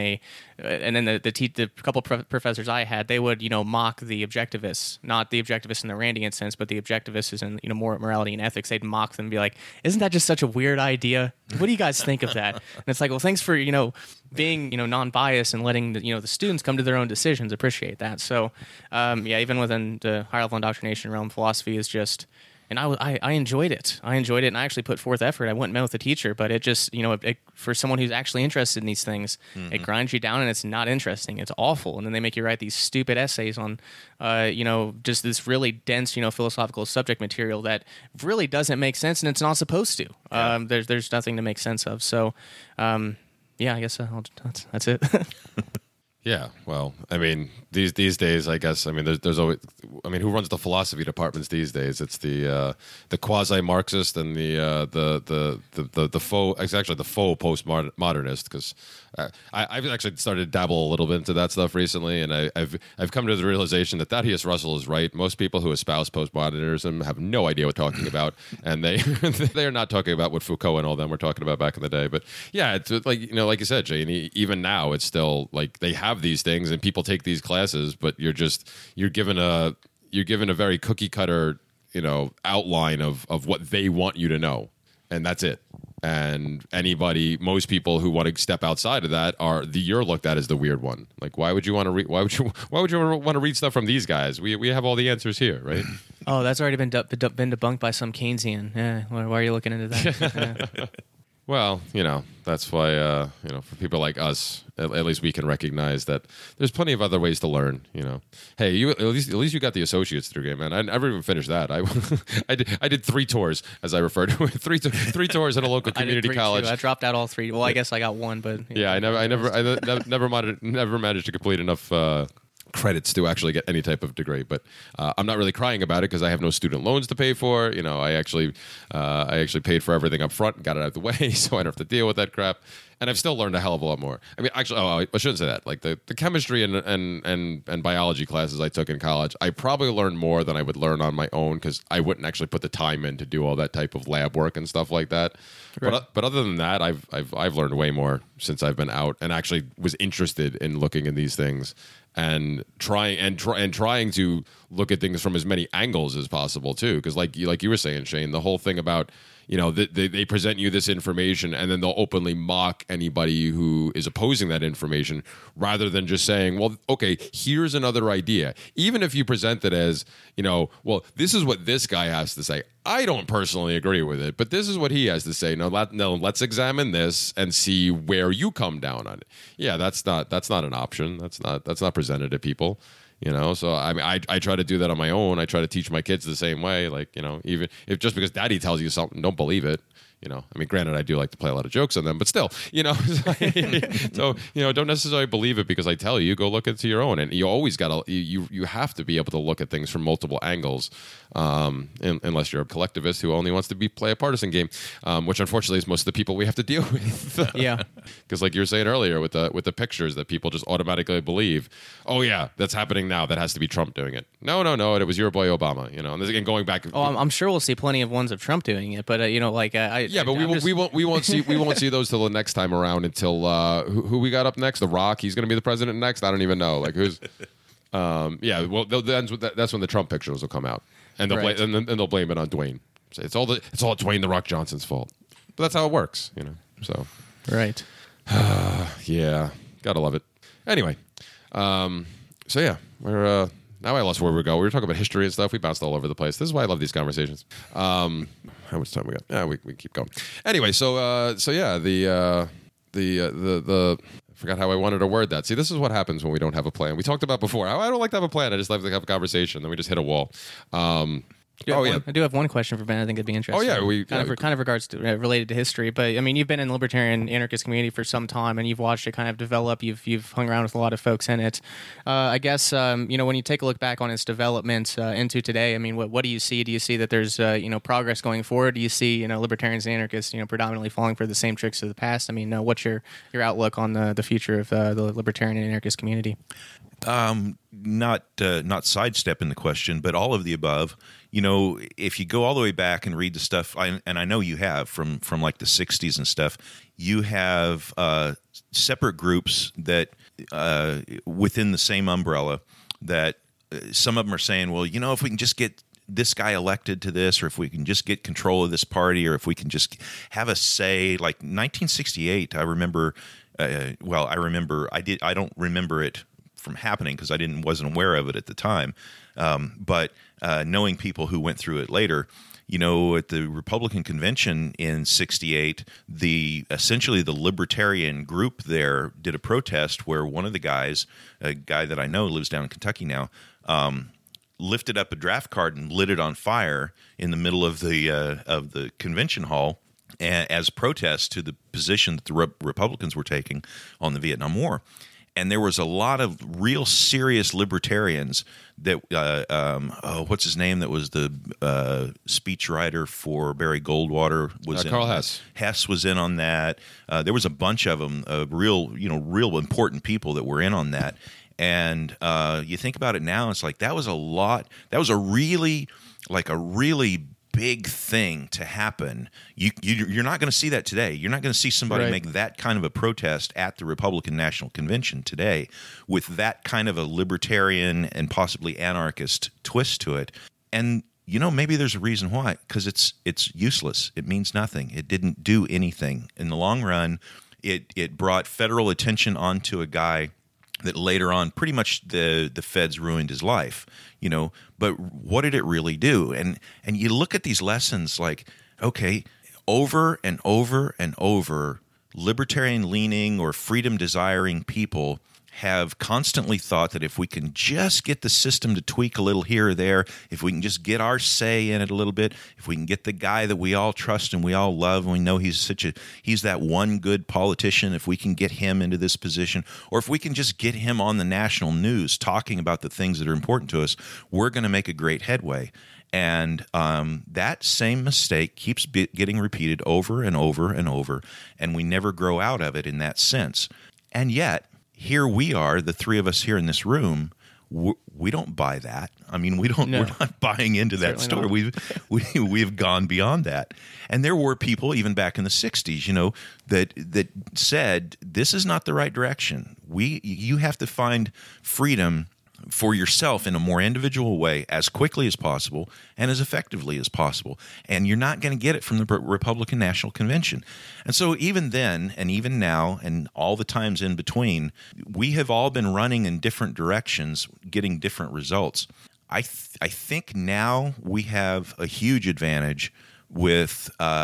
the couple professors I had, they would mock the objectivists, not the objectivists in the Randian sense, but the objectivists in more morality and ethics. They'd mock them and be like, "Isn't that just such a weird idea? What do you guys think of that?" And it's like, well, thanks for being non-biased and letting the students come to their own decisions. Appreciate that. So even within the higher level indoctrination realm, philosophy is just, and I enjoyed it. And I actually put forth effort. I went and met with the teacher, but it just for someone who's actually interested in these things, it grinds you down and it's not interesting. It's awful. And then they make you write these stupid essays on just this really dense philosophical subject material that really doesn't make sense, and it's not supposed to. There's nothing to make sense of. So I guess that's it. Yeah, well, I mean, these days, I guess, I mean, there's always, I mean, who runs the philosophy departments these days? It's the quasi-Marxist and the faux, it's actually the faux postmodernist, because I've actually started to dabble a little bit into that stuff recently, and I've come to the realization that Thaddeus Russell is right. Most people who espouse postmodernism have no idea what they're talking about, and they are not talking about what Foucault and all them were talking about back in the day. But yeah, it's like like you said, Jay, and even now it's still like they have these things and people take these classes, but you're given a very cookie cutter outline of what they want you to know, and that's it. And most people who want to step outside of that you're looked at as the weird one. Like, why would you want to read? Why would you want to read stuff from these guys? We have all the answers here, right? Oh, that's already been debunked by some Keynesian. Yeah, why are you looking into that? Yeah. Well, that's why, for people like us, at least we can recognize that there's plenty of other ways to learn, Hey, at least you got the associate's degree, man. I never even finished that. I did 3 tours, as I referred to it, three tours at a local community college. Too. I dropped out all 3. Well, I guess I got 1, but... Yeah, I never managed to complete enough... credits to actually get any type of degree, but I'm not really crying about it because I have no student loans to pay for. I actually paid for everything up front and got it out of the way, so I don't have to deal with that crap. And I've still learned a hell of a lot more. I mean, actually, I shouldn't say that. Like the chemistry and biology classes I took in college, I probably learned more than I would learn on my own because I wouldn't actually put the time in to do all that type of lab work and stuff like that. Right. But other than that, I've learned way more since I've been out and actually was interested in looking in these things and trying to look at things from as many angles as possible too. Because like you were saying, Shane, the whole thing about they present you this information and then they'll openly mock anybody who is opposing that information rather than just saying, well, okay, here's another idea. Even if you present it as, well, this is what this guy has to say. I don't personally agree with it, but this is what he has to say. No, let's examine this and see where you come down on it. Yeah, that's not an option. That's not presented to people. So I mean, I try to do that on my own. I try to teach my kids the same way. Like, even if just because daddy tells you something, don't believe it. I mean, granted, I do like to play a lot of jokes on them, but still, so, don't necessarily believe it because I tell you, go look into your own. And you always you have to be able to look at things from multiple angles, unless you're a collectivist who only wants to play a partisan game, which unfortunately is most of the people we have to deal with. Yeah. Because like you were saying earlier with the pictures that people just automatically believe, oh yeah, that's happening now. That has to be Trump doing it. No, it was your boy Obama, and this again going back. Oh, I'm sure we'll see plenty of ones of Trump doing it, but yeah, but we won't see those till the next time around until who we got up next? The Rock. He's going to be the president next. I don't even know. Like who's? Yeah. Well, that's when the Trump pictures will come out, and they'll blame it on Dwayne. It's all Dwayne the Rock Johnson's fault. But that's how it works, So right. Yeah, gotta love it. Anyway, so yeah, we're. Now I lost where we go. We were talking about history and stuff. We bounced all over the place. This is why I love these conversations. How much time we got? Yeah, we keep going. Anyway, so yeah, the I forgot how I wanted to word that. See, this is what happens when we don't have a plan. We talked about before. I don't like to have a plan. I just like to have a conversation. Then we just hit a wall. I do have one question for Ben. I think it'd be interesting. Oh, yeah, kind of regards to related to history. But I mean, you've been in the libertarian anarchist community for some time, and you've watched it kind of develop. You've hung around with a lot of folks in it. I guess when you take a look back on its development into today, I mean, what do you see? Do you see that there's progress going forward? Do you see libertarians and anarchists predominantly falling for the same tricks of the past? I mean, what's your outlook on the future of the libertarian and anarchist community? Not sidestepping the question, but all of the above. If you go all the way back and read the stuff, and I know you have from like the 60s and stuff, you have separate groups that within the same umbrella that some of them are saying, well, if we can just get this guy elected to this, or if we can just get control of this party, or if we can just have a say, like 1968, I remember. I don't remember it from happening because I wasn't aware of it at the time. But knowing people who went through it later, at the Republican convention in '68, essentially the libertarian group there did a protest where one of the guys, a guy that I know lives down in Kentucky now, lifted up a draft card and lit it on fire in the middle of the convention hall as protest to the position that the Republicans were taking on the Vietnam War. And there was a lot of real serious libertarians that, what's his name? That was the speechwriter for Barry Goldwater. Carl Hess. Hess was in on that. There was a bunch of them, real important people that were in on that. And you think about it now, it's like that was a lot. That was a really big thing to happen. You're not going to see that today. You're not going to see somebody make that kind of a protest at the Republican National Convention today with that kind of a libertarian and possibly anarchist twist to it. And maybe there's a reason why, because it's useless. It means nothing. It didn't do anything in the long run. It brought federal attention onto a guy that later on pretty much the feds ruined his life, but what did it really do? And you look at these lessons like, okay, over and over and over, libertarian leaning or freedom desiring people have constantly thought that if we can just get the system to tweak a little here or there, if we can just get our say in it a little bit, if we can get the guy that we all trust and we all love and we know he's that one good politician, if we can get him into this position, or if we can just get him on the national news talking about the things that are important to us, we're going to make a great headway. And that same mistake keeps getting repeated over and over and over, and we never grow out of it in that sense. And yet, here we are, the three of us here in this room. We don't buy that. I mean, we're not buying into that story. We've gone beyond that. And there were people even back in the 60s, that said this is not the right direction. You have to find freedom for yourself in a more individual way as quickly as possible and as effectively as possible. And you're not going to get it from the Republican National Convention. And so even then and even now and all the times in between, we have all been running in different directions, getting different results. I think now we have a huge advantage with,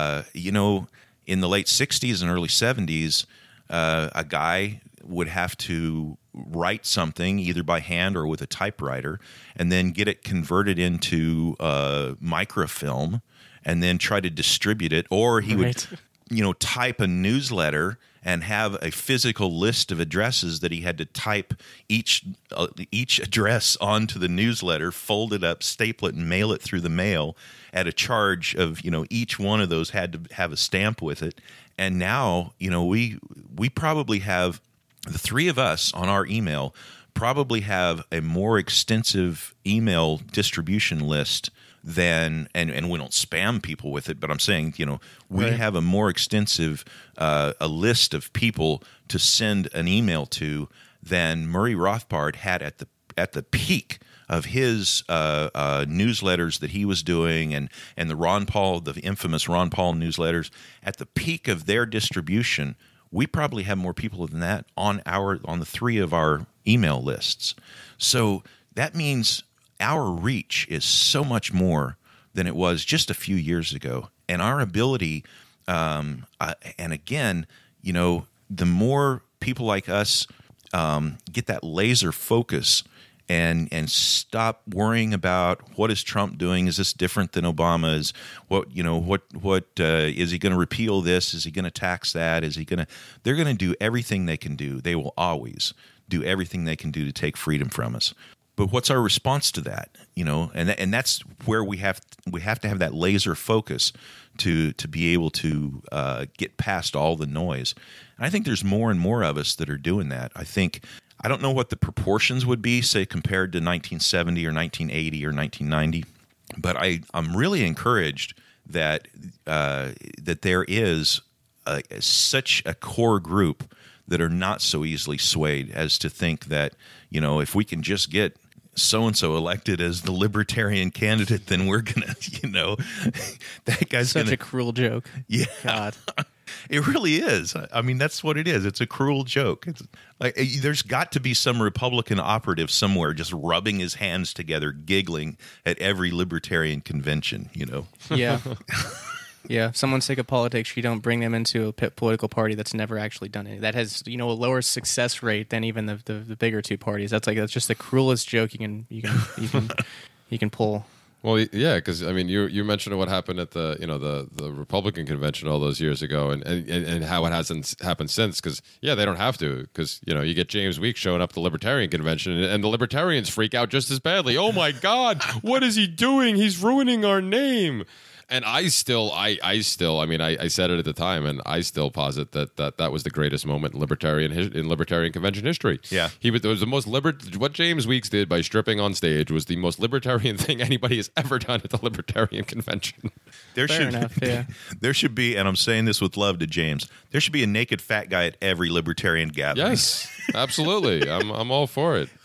in the late 60s and early 70s, a guy would have to write something either by hand or with a typewriter and then get it converted into microfilm and then try to distribute it, or he would type a newsletter and have a physical list of addresses that he had to type each address onto the newsletter, fold it up, staple it, and mail it through the mail at a charge of, each one of those had to have a stamp with it. And now, we probably have, the three of us on our email probably have a more extensive email distribution list than, and we don't spam people with it, but I'm saying, we have a more extensive a list of people to send an email to than Murray Rothbard had at the peak of his newsletters that he was doing, and the infamous Ron Paul newsletters. At the peak of their distribution, we probably have more people than that on the three of our email lists. So that means our reach is so much more than it was just a few years ago. And our ability, and again, the more people like us get that laser focus and stop worrying about what is Trump doing? Is this different than Obama's? What is he going to repeal this? Is he going to tax that? They're going to do everything they can do. They will always do everything they can do to take freedom from us. But what's our response to that? And that's where we have to have that laser focus to be able to get past all the noise. And I think there's more and more of us that are doing that. I don't know what the proportions would be, say, compared to 1970 or 1980 or 1990, but I'm really encouraged that there is such a core group that are not so easily swayed as to think that, if we can just get so-and-so elected as the libertarian candidate, then we're going to, that guy's such a cruel joke. Yeah. God. It really is. I mean, that's what it is. It's a cruel joke. It's like there's got to be some Republican operative somewhere just rubbing his hands together, giggling at every libertarian convention, Yeah. Yeah. If someone's sick of politics, you don't bring them into a political party that's never actually done anything. That has, a lower success rate than even the bigger two parties. That's just the cruelest joke you can pull. Well, yeah, because I mean, you mentioned what happened at the Republican convention all those years ago, and how it hasn't happened since. Because they don't have to. Because you get James Weeks showing up at the Libertarian convention, and the Libertarians freak out just as badly. Oh my God, what is he doing? He's ruining our name. And I said it at the time, and I still posit that was the greatest moment in libertarian convention history. Yeah, it was the most what James Weeks did by stripping on stage was the most libertarian thing anybody has ever done at the Libertarian convention. There should be, and I'm saying this with love to James, there should be a naked fat guy at every libertarian gathering. Yes, absolutely. I'm all for it.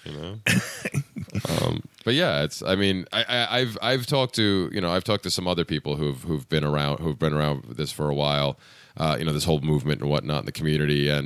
But yeah, I've talked to some other people who've been around this for a while, this whole movement and whatnot in the community, and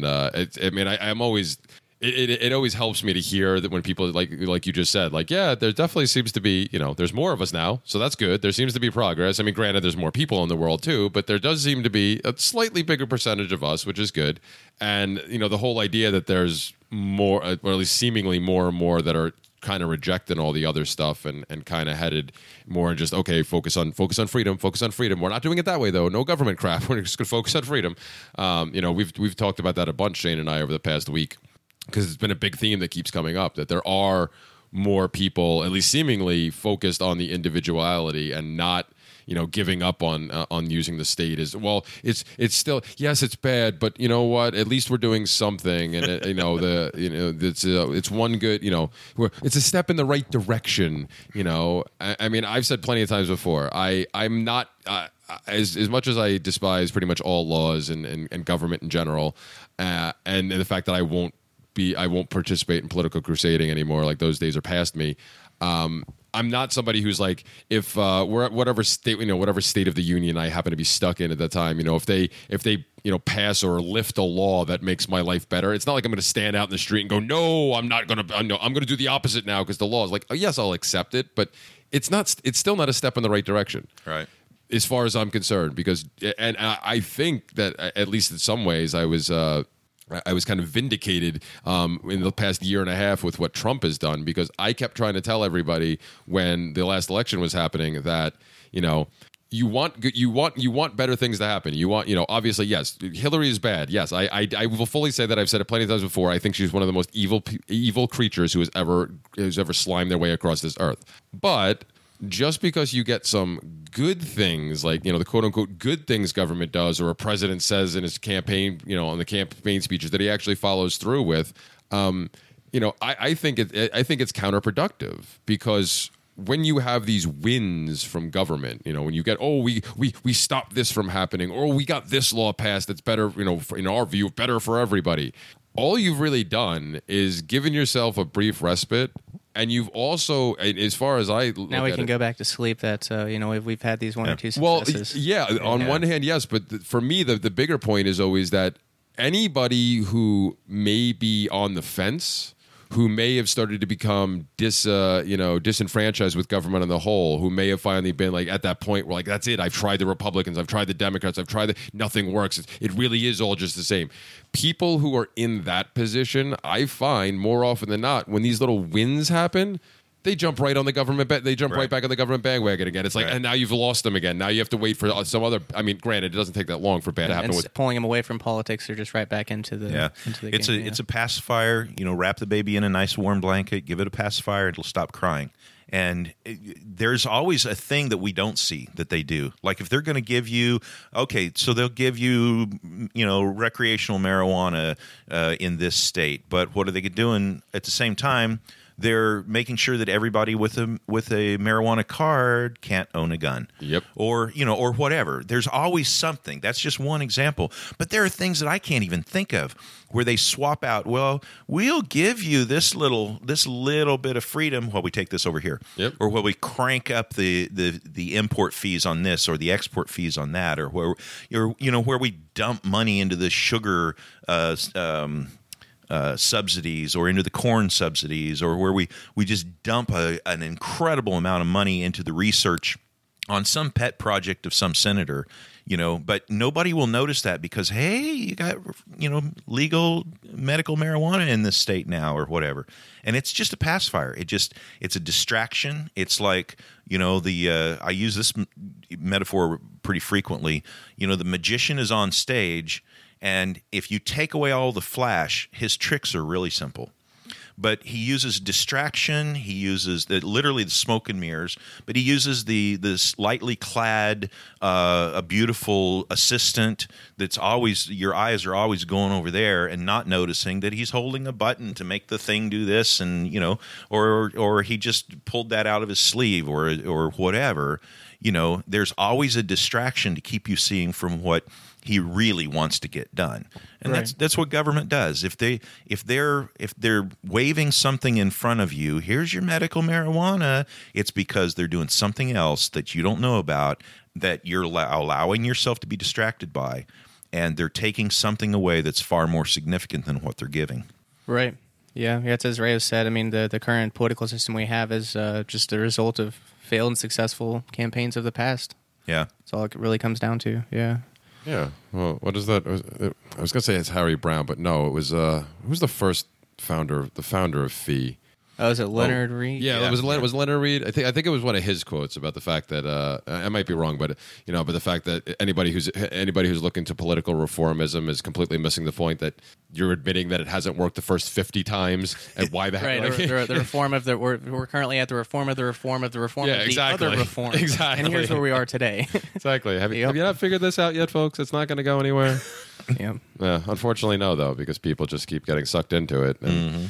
it always helps me to hear that when people like you just said, there definitely seems to be, there's more of us now, so that's good. There seems to be progress. I mean, granted, there's more people in the world too, but there does seem to be a slightly bigger percentage of us, which is good. And the whole idea that there's more, or at least seemingly more and more that are kind of rejecting all the other stuff and kind of headed more and just focus on freedom. We're not doing it that way though. No government crap. We're just gonna focus on freedom. We've talked about that a bunch, Shane and I, over the past week, because it's been a big theme that keeps coming up, that there are more people, at least seemingly, focused on the individuality and not giving up on using the state as well. It's still, yes, it's bad, but you know what? At least we're doing something, and it's one good. It's a step in the right direction. I mean, I've said plenty of times before. I'm not as much as I despise pretty much all laws and government in general, and the fact that I won't participate in political crusading anymore. Like, those days are past me. I'm not somebody who's like, if we're at whatever state of the union I happen to be stuck in at that time, if they pass or lift a law that makes my life better, it's not like I'm going to stand out in the street and go, no, I'm not going to. I'm going to do the opposite now because the law is like, oh, yes, I'll accept it, but it's still not a step in the right direction, right? As far as I'm concerned, because I think that at least in some ways I was kind of vindicated in the past year and a half with what Trump has done, because I kept trying to tell everybody when the last election was happening that you want better things to happen. You want obviously, yes, Hillary is bad. Yes, I will fully say that. I've said it plenty of times before. I think she's one of the most evil creatures who has ever slimed their way across this earth. But just because you get some good things, like the quote unquote good things government does, or a president says in his campaign, on the campaign speeches that he actually follows through with, I think it's counterproductive, because when you have these wins from government, when you get, we stopped this from happening, or we got this law passed that's better, in our view, better for everybody. All you've really done is given yourself a brief respite. And you've also, as far as I look now, we can go back to sleep. That we've had these one or two Well, successes. yeah. On one hand, yes, but for me, the bigger point is always that anybody who may be on the fence, who may have started to become disenfranchised with government on the whole, who may have finally been like at that point where like, that's it, I've tried the Republicans, I've tried the Democrats, nothing works. It really is all just the same. People who are in that position, I find more often than not, when these little wins happen, they jump right on the government. They jump right back on the government bandwagon again. It's like, and now you've lost them again. Now you have to wait for some other. I mean, granted, it doesn't take that long for bad to happen. And with pulling them away from politics, they're just right back into the into the game. It's a pacifier. Wrap the baby in a nice warm blanket, give it a pacifier, it'll stop crying. And there's always a thing that we don't see that they do. Like if they're going to give you, so they'll give you, recreational marijuana in this state. But what are they doing at the same time? They're making sure that everybody with a marijuana card can't own a gun. Yep. Or whatever. There's always something. That's just one example. But there are things that I can't even think of where they swap out. Well, we'll give you this little bit of freedom while we take this over here. Yep. Or while we crank up the import fees on this or the export fees on that, or where we dump money into the sugar subsidies or into the corn subsidies, or where we just dump an incredible amount of money into the research on some pet project of some senator, but nobody will notice that because, hey, you got, legal medical marijuana in this state now or whatever. And it's just a pacifier. It's a distraction. It's like, I use this metaphor pretty frequently. The magician is on stage, and if you take away all the flash, his tricks are really simple. But he uses distraction. He uses literally the smoke and mirrors. But he uses this lightly clad, a beautiful assistant that's always, your eyes are always going over there and not noticing that he's holding a button to make the thing do this, and or he just pulled that out of his sleeve or whatever. There's always a distraction to keep you seeing from what he really wants to get done. And right. that's what government does. If they're waving something in front of you, here's your medical marijuana, it's because they're doing something else that you don't know about, that you're allowing yourself to be distracted by, and they're taking something away that's far more significant than what they're giving. Right. Yeah, it's as Ray said. I mean, the current political system we have is just the result of failed and successful campaigns of the past. Yeah. That's all it really comes down to. Yeah. Yeah. Well, what is that? I was going to say it's Harry Brown, but no, it was who's the first founder? The founder of FEE. Oh, is it Leonard Reed? Yeah, was Leonard Reed. I think it was one of his quotes about the fact that I might be wrong, but but the fact that anybody who's looking to political reformism is completely missing the point that you're admitting that it hasn't worked the first 50 times, and why the heck? Right, the reform of the we're currently at the reform of the reform of the reform of exactly. the other reform. Exactly. And here's where we are today. Exactly. Have you not figured this out yet, folks? It's not going to go anywhere. Yeah. Unfortunately, no, though, because people just keep getting sucked into it. And,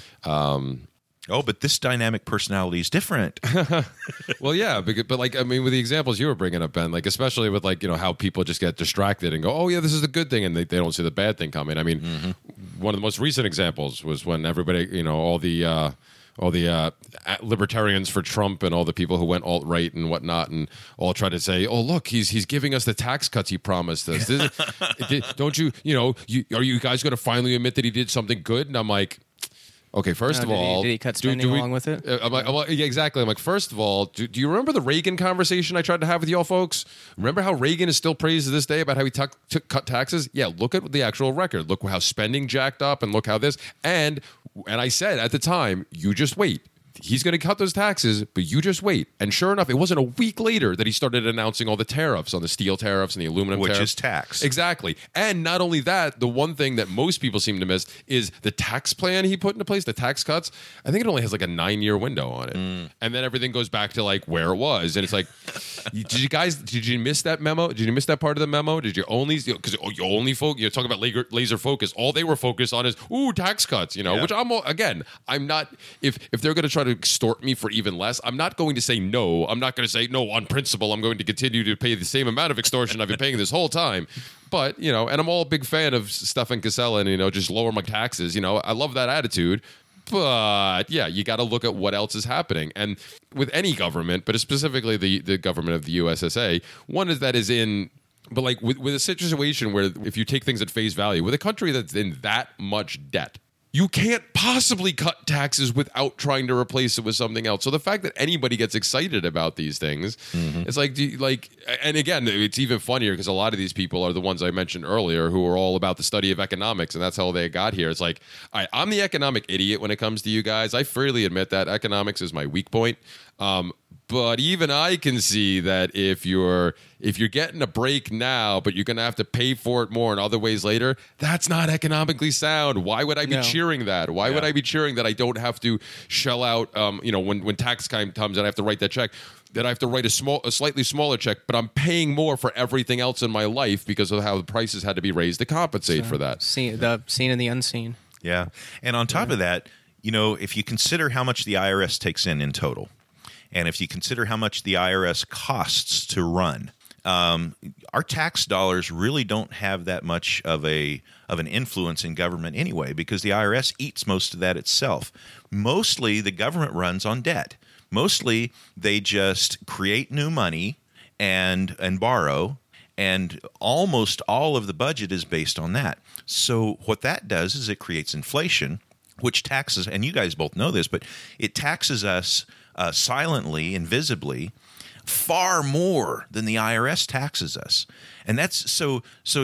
but this dynamic personality is different. Well, yeah, but like, I mean, with the examples you were bringing up, Ben, like, especially with like, how people just get distracted and go, oh yeah, this is a good thing, and they don't see the bad thing coming. I mean, one of the most recent examples was when everybody, all the libertarians for Trump and all the people who went alt-right and whatnot and all tried to say, oh, look, he's giving us the tax cuts he promised us. Don't you, are you guys going to finally admit that he did something good? And I'm like, okay, first of all... Did he cut spending along with it? I'm like, well, yeah, exactly. I'm like, first of all, do you remember the Reagan conversation I tried to have with y'all folks? Remember how Reagan is still praised to this day about how he cut taxes? Yeah, look at the actual record. Look how spending jacked up, and look how this... And I said at the time, you just wait. He's going to cut those taxes, but you just wait. And sure enough, it wasn't a week later that he started announcing all the tariffs on the steel tariffs and the aluminum tariffs. Which is tax. Exactly. And not only that, the one thing that most people seem to miss is the tax plan he put into place, the tax cuts. I think it only has like a 9-year window on it. And then everything goes back to like where it was. And it's like, did you miss that memo? Did you miss that part of the memo? Did you only, because you only focus, you're talking about laser focus. All they were focused on is, tax cuts, which I'm not, if they're going to try to extort me for even less, I'm not going to say no. I'm not going to say no on principle. I'm going to continue to pay the same amount of extortion I've been paying this whole time. But, and I'm all a big fan of Stephen Casella and, just lower my taxes. I love that attitude. But yeah, you got to look at what else is happening. And with any government, but specifically the government of the USSA, one is that is in... But like with a situation where if you take things at face value, with a country that's in that much debt, you can't possibly cut taxes without trying to replace it with something else. So the fact that anybody gets excited about these things, it's like, and again, it's even funnier because a lot of these people are the ones I mentioned earlier who are all about the study of economics, and that's how they got here. It's like, I'm the economic idiot when it comes to you guys. I freely admit that economics is my weak point. But even I can see that if you're getting a break now, but you're going to have to pay for it more in other ways later, that's not economically sound. Why would I be cheering that? Why would I be cheering that I don't have to shell out, when tax time comes and I have to write that check, that I have to write a slightly smaller check, but I'm paying more for everything else in my life because of how the prices had to be raised to compensate for that. The seen and the unseen. Yeah. And on top of that, if you consider how much the IRS takes in total, and if you consider how much the IRS costs to run, our tax dollars really don't have that much of an influence in government anyway, because the IRS eats most of that itself. Mostly the government runs on debt. Mostly they just create new money and borrow, and almost all of the budget is based on that. So what that does is it creates inflation, which taxes, and you guys both know this, but it taxes us silently, invisibly, far more than the IRS taxes us. And that's so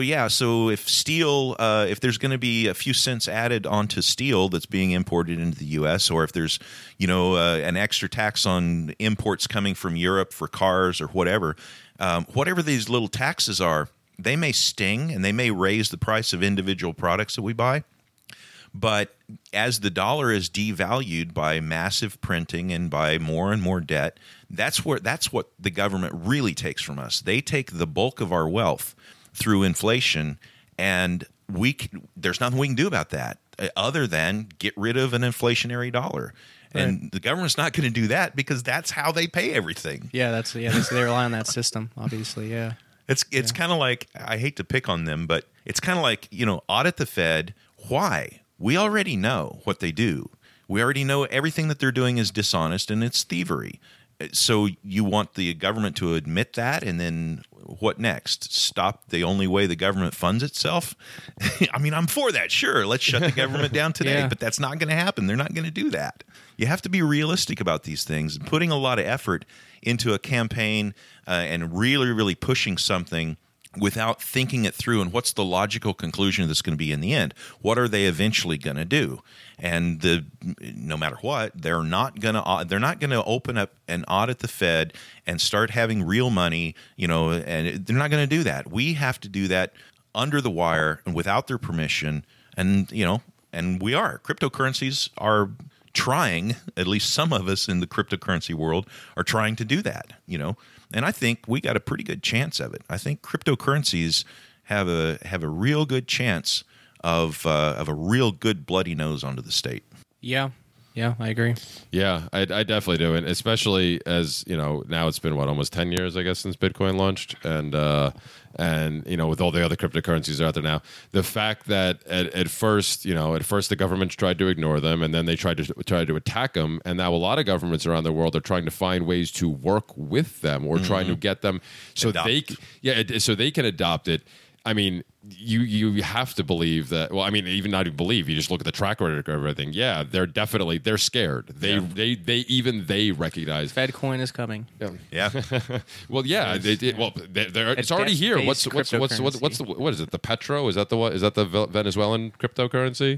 if steel, if there's going to be a few cents added onto steel that's being imported into the U.S., or if there's an extra tax on imports coming from Europe for cars or whatever these little taxes are, they may sting and they may raise the price of individual products that we buy. But as the dollar is devalued by massive printing and by more and more debt, that's what the government really takes from us. They take the bulk of our wealth through inflation, and there's nothing we can do about that other than get rid of an inflationary dollar. Right. And the government's not going to do that because that's how they pay everything. Yeah, they rely on that system, obviously. Yeah. It's kind of like, I hate to pick on them, but it's kind of like, audit the Fed. Why? We already know what they do. We already know everything that they're doing is dishonest and it's thievery. So you want the government to admit that, and then what next? Stop the only way the government funds itself? I mean, I'm for that. Sure, let's shut the government down today, but that's not going to happen. They're not going to do that. You have to be realistic about these things. Putting a lot of effort into a campaign and really, really pushing something without thinking it through, and what's the logical conclusion that's going to be in the end? What are they eventually going to do? And no matter what, they're not going to open up and audit the Fed and start having real money, and they're not going to do that. We have to do that under the wire and without their permission. And we are. Cryptocurrencies are trying, at least some of us in the cryptocurrency world are trying to do that, And I think we got a pretty good chance of it. I think cryptocurrencies have a real good chance of a real good bloody nose onto the state. Yeah, I agree. Yeah, I definitely do, and especially as now it's been almost 10 years, I guess, since Bitcoin launched, and with all the other cryptocurrencies out there now, the fact that at first the governments tried to ignore them, and then they tried to attack them, and now a lot of governments around the world are trying to find ways to work with them or trying to get them so they can adopt it. I mean, you have to believe that. Well, I mean, even not even believe. You just look at the track record of everything. Yeah, they're scared. They recognize FedCoin is coming. Yeah. Well, yeah. It's already here. What is it? The Petro? Is that the Venezuelan cryptocurrency?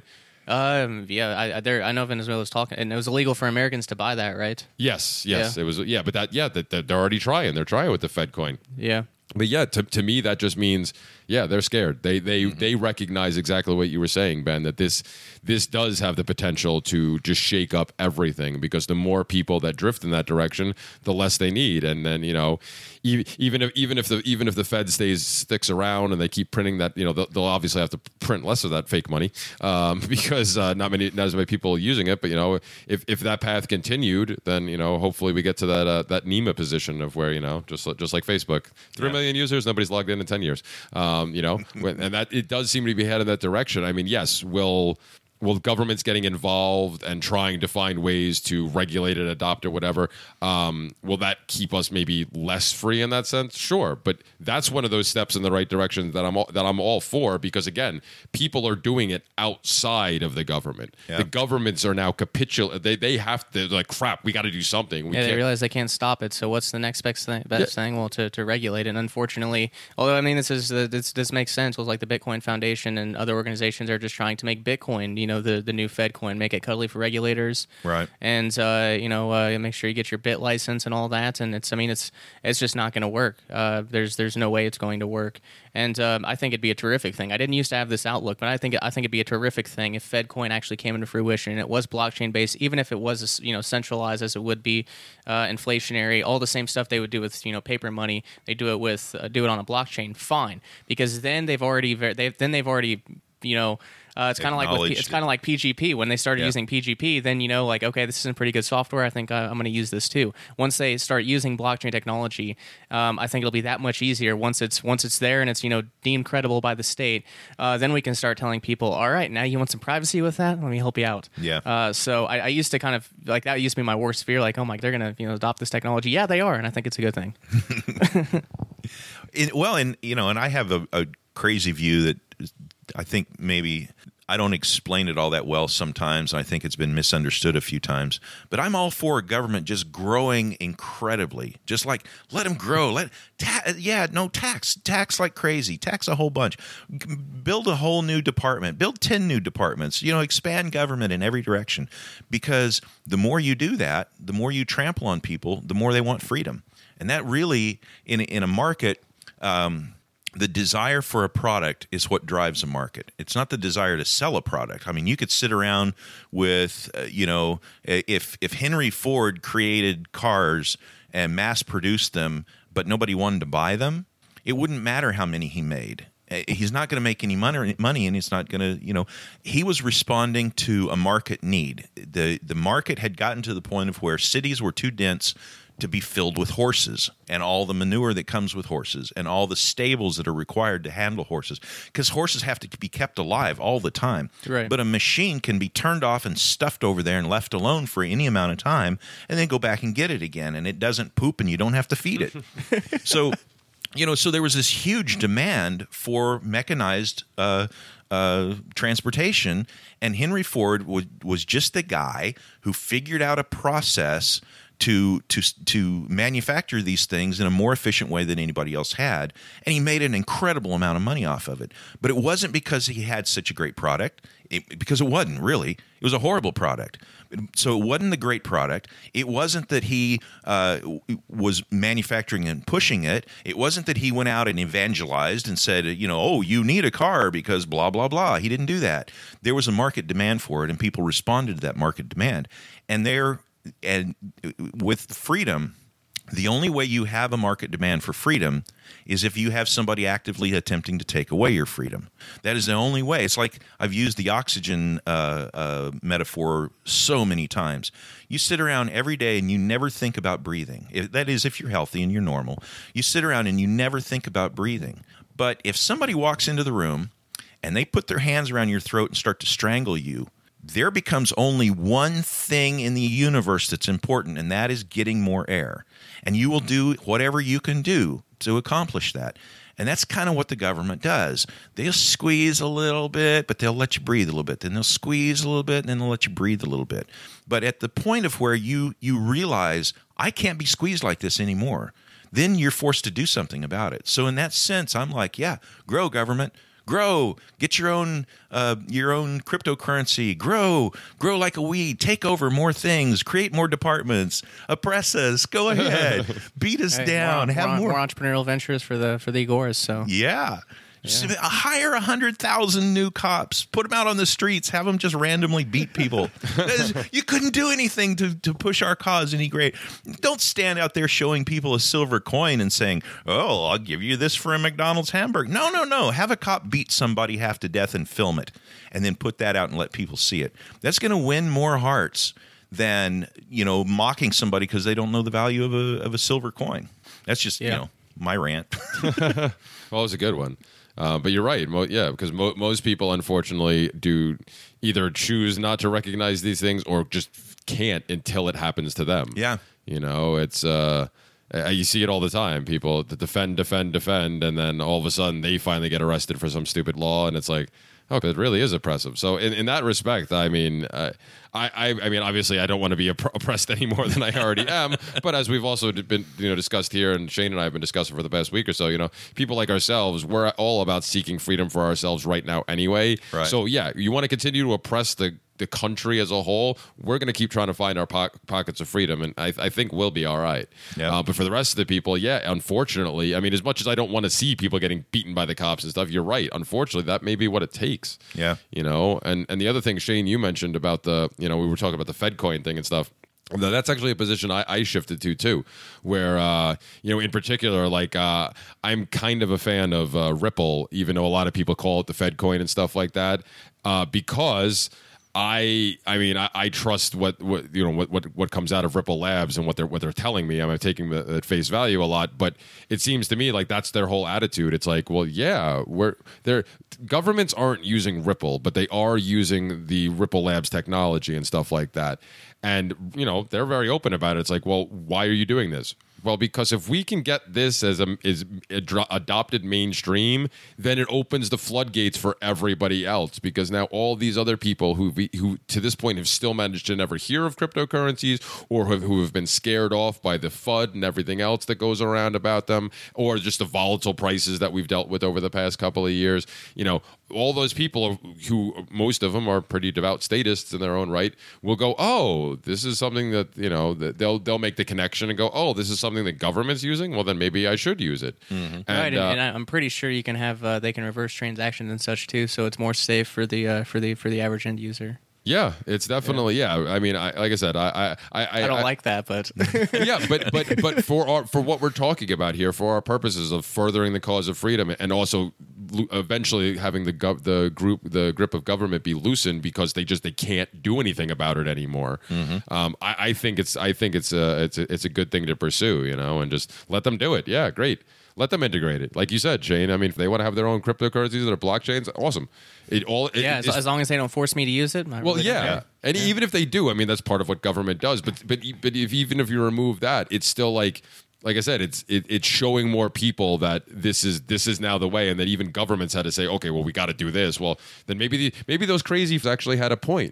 I know Venezuela's talking, and it was illegal for Americans to buy that, right? Yes, it was. Yeah, but they're already trying. They're trying with the FedCoin. Yeah. But yeah, to me that just means they're scared. They recognize exactly what you were saying, Ben, that this does have the potential to just shake up everything, because the more people that drift in that direction, the less they need. And then even if the Fed sticks around and they keep printing that, they'll obviously have to print less of that fake money because not as many people using it. But if that path continued, then hopefully we get to that NEMA position of where just like Facebook, 3 million users, nobody's logged in 10 years. And that it does seem to be headed that direction. I mean, yes, will well, government's getting involved and trying to find ways to regulate it, adopt it, whatever. Will that keep us maybe less free in that sense? Sure, but that's one of those steps in the right direction that I'm all for, because again, people are doing it outside of the government. Yeah. The governments are now they have to, like, crap, we got to do something. They realize they can't stop it. So what's the next best thing? Well, to regulate it. And unfortunately, although I mean this makes sense. With like the Bitcoin Foundation and other organizations are just trying to make Bitcoin, the new Fed coin, make it cuddly for regulators, Right. And make sure you get your bit license and all that. And it's just not going to work. There's no way it's going to work. And I think it'd be a terrific thing. I didn't used to have this outlook, but I think it'd be a terrific thing if FedCoin actually came into fruition and it was blockchain based, even if it was centralized as it would be, inflationary, all the same stuff they would do with paper money. They do it on a blockchain, fine, because then they've already it's kind of like PGP. When they started using PGP, then okay, this is some pretty good software. I think I'm going to use this too. Once they start using blockchain technology, I think it'll be that much easier. Once it's there and it's deemed credible by the state, then we can start telling people, all right, now you want some privacy with that? Let me help you out. Yeah. So I used to kind of like that. Used to be my worst fear. Like, oh my, they're going to adopt this technology. Yeah, they are, and I think it's a good thing. And I have a crazy view that I think maybe I don't explain it all that well sometimes. I think it's been misunderstood a few times. But I'm all for government just growing incredibly. Just like, let them grow. Tax like crazy. Tax a whole bunch. Build a whole new department. Build 10 new departments. Expand government in every direction. Because the more you do that, the more you trample on people, the more they want freedom. And that really, in a market, the desire for a product is what drives a market. It's not the desire to sell a product. I mean, you could sit around with, if Henry Ford created cars and mass produced them, but nobody wanted to buy them, it wouldn't matter how many he made. He's not going to make any money, and he's not going to, he was responding to a market need. The market had gotten to the point of where cities were too dense to be filled with horses and all the manure that comes with horses and all the stables that are required to handle horses, because horses have to be kept alive all the time. Right. But a machine can be turned off and stuffed over there and left alone for any amount of time and then go back and get it again, and it doesn't poop and you don't have to feed it. So there was this huge demand for mechanized transportation, and Henry Ford was just the guy who figured out a process to manufacture these things in a more efficient way than anybody else had, and he made an incredible amount of money off of it. But it wasn't because he had such a great product, because it wasn't really. It was a horrible product. So it wasn't the great product. It wasn't that he was manufacturing and pushing it. It wasn't that he went out and evangelized and said, you need a car because blah, blah, blah. He didn't do that. There was a market demand for it, and people responded to that market demand. And with freedom, the only way you have a market demand for freedom is if you have somebody actively attempting to take away your freedom. That is the only way. It's like I've used the oxygen metaphor so many times. You sit around every day and you never think about breathing. That is, if you're healthy and you're normal. You sit around and you never think about breathing. But if somebody walks into the room and they put their hands around your throat and start to strangle you, there becomes only one thing in the universe that's important, and that is getting more air. And you will do whatever you can do to accomplish that. And that's kind of what the government does. They'll squeeze a little bit, but they'll let you breathe a little bit. Then they'll squeeze a little bit, and then they'll let you breathe a little bit. But at the point of where you realize, I can't be squeezed like this anymore, then you're forced to do something about it. So in that sense, I'm like, yeah, grow, government. Grow, get your own cryptocurrency. Grow like a weed. Take over more things. Create more departments. Oppress us. Go ahead. Beat us down. Have more entrepreneurial ventures for the Agoras. So yeah. Hire 100,000 new cops. Put them out on the streets. Have them just randomly beat people. You couldn't do anything to push our cause any great. Don't stand out there showing people a silver coin and saying, "Oh, I'll give you this for a McDonald's hamburger." No. Have a cop beat somebody half to death and film it, and then put that out and let people see it. That's going to win more hearts than mocking somebody because they don't know the value of a silver coin. That's just my rant. Well, it was a good one. But you're right. Because most people, unfortunately, do either choose not to recognize these things or just can't until it happens to them. Yeah. It's you see it all the time. People defend, and then all of a sudden they finally get arrested for some stupid law, and it's like, okay, it really is oppressive. So in that respect, I mean, I mean, obviously, I don't want to be oppressed any more than I already am. But as we've also been, discussed here, and Shane and I have been discussing for the past week or so, people like ourselves, we're all about seeking freedom for ourselves right now anyway. Right. So yeah, you want to continue to oppress the country as a whole, we're going to keep trying to find our pockets of freedom, and I think we'll be all right. Yeah. But for the rest of the people, unfortunately, I mean, as much as I don't want to see people getting beaten by the cops and stuff, you're right. Unfortunately, that may be what it takes. Yeah. And the other thing, Shane, you mentioned about we were talking about the FedCoin thing and stuff. That's actually a position I shifted to too, where in particular, like I'm kind of a fan of Ripple, even though a lot of people call it the FedCoin and stuff like that, because I mean, I trust what comes out of Ripple Labs and what they're telling me. I'm taking the at face value a lot, but it seems to me like that's their whole attitude. It's like, well, yeah, governments aren't using Ripple, but they are using the Ripple Labs technology and stuff like that. And they're very open about it. It's like, well, why are you doing this? Well, because if we can get this as adopted mainstream, then it opens the floodgates for everybody else. Because now all these other people who to this point have still managed to never hear of cryptocurrencies, or who have been scared off by the FUD and everything else that goes around about them, or just the volatile prices that we've dealt with over the past couple of years, all those people who most of them are pretty devout statists in their own right will go, oh, this is something that that they'll make the connection and go, oh, this is something the government's using. Well, then maybe I should use it. Mm-hmm. And I'm pretty sure you can have they can reverse transactions and such too, so it's more safe for the average end user. Yeah, it's definitely I mean, like I said, I don't like that, but yeah, but for what we're talking about here, for our purposes of furthering the cause of freedom, and also eventually having the grip of government be loosened because they can't do anything about it anymore. Mm-hmm. I think it's a good thing to pursue, and just let them do it. Yeah, great. Let them integrate it. Like you said, Shane, I mean, if they want to have their own cryptocurrencies or blockchains, awesome. As long as they don't force me to use it. And even if they do, I mean, that's part of what government does. But even if you remove that, it's still like I said, it's showing more people that this is now the way, and that even governments had to say, okay, well, we got to do this. Well, then maybe those crazies actually had a point.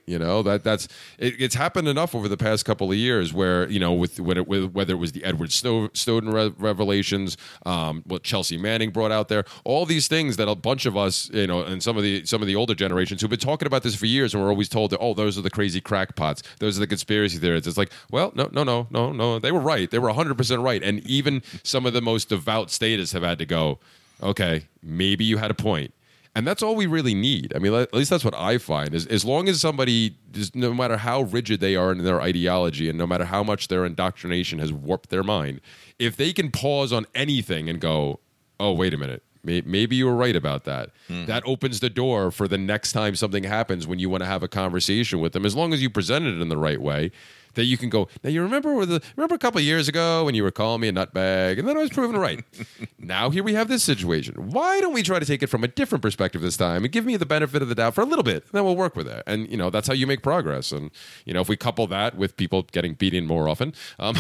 It's happened enough over the past couple of years where whether it was the Edward Snowden revelations, what Chelsea Manning brought out there, all these things that a bunch of us, and some of the older generations who've been talking about this for years, and we're always told that, oh, those are the crazy crackpots, those are the conspiracy theorists. It's like, well, no, they were right. They were 100% right. And even some of the most devout statists have had to go, okay, maybe you had a point. And that's all we really need. I mean, at least that's what I find, is as long as somebody, no matter how rigid they are in their ideology and no matter how much their indoctrination has warped their mind, if they can pause on anything and go, oh, wait a minute, maybe you were right about that. Mm-hmm. That opens the door for the next time something happens when you want to have a conversation with them, as long as you present it in the right way. That you can go, now you remember a couple of years ago when you were calling me a nutbag, and then I was proven right. Now here we have this situation. Why don't we try to take it from a different perspective this time and give me the benefit of the doubt for a little bit, and then we'll work with it. And that's how you make progress. And if we couple that with people getting beaten more often,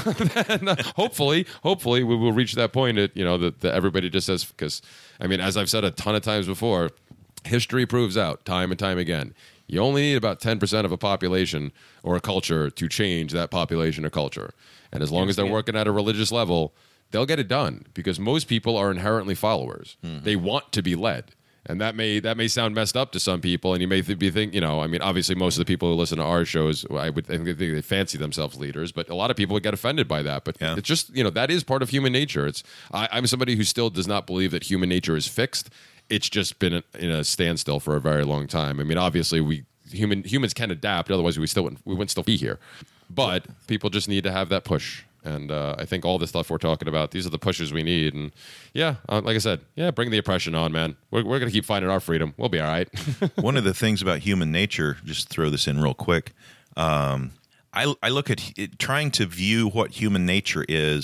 then hopefully we will reach that point that everybody just says, because I mean, as I've said a ton of times before, history proves out time and time again. You only need about 10% of a population or a culture to change that population or culture. And as long as they're working at a religious level, they'll get it done, because most people are inherently followers. Mm-hmm. They want to be led. And that may sound messed up to some people, and you may be thinking, I mean, obviously most of the people who listen to our shows, I think they fancy themselves leaders, but a lot of people would get offended by that. But It's just, that is part of human nature. I'm somebody who still does not believe that human nature is fixed. It's just been in a standstill for a very long time. I mean, obviously humans can adapt, otherwise we wouldn't still be here. But people just need to have that push. And I think all the stuff we're talking about, these are the pushes we need. And like I said, bring the oppression on, man. We're going to keep finding our freedom. We'll be all right. One of the things about human nature, just throw this in real quick, I look at trying to view what human nature is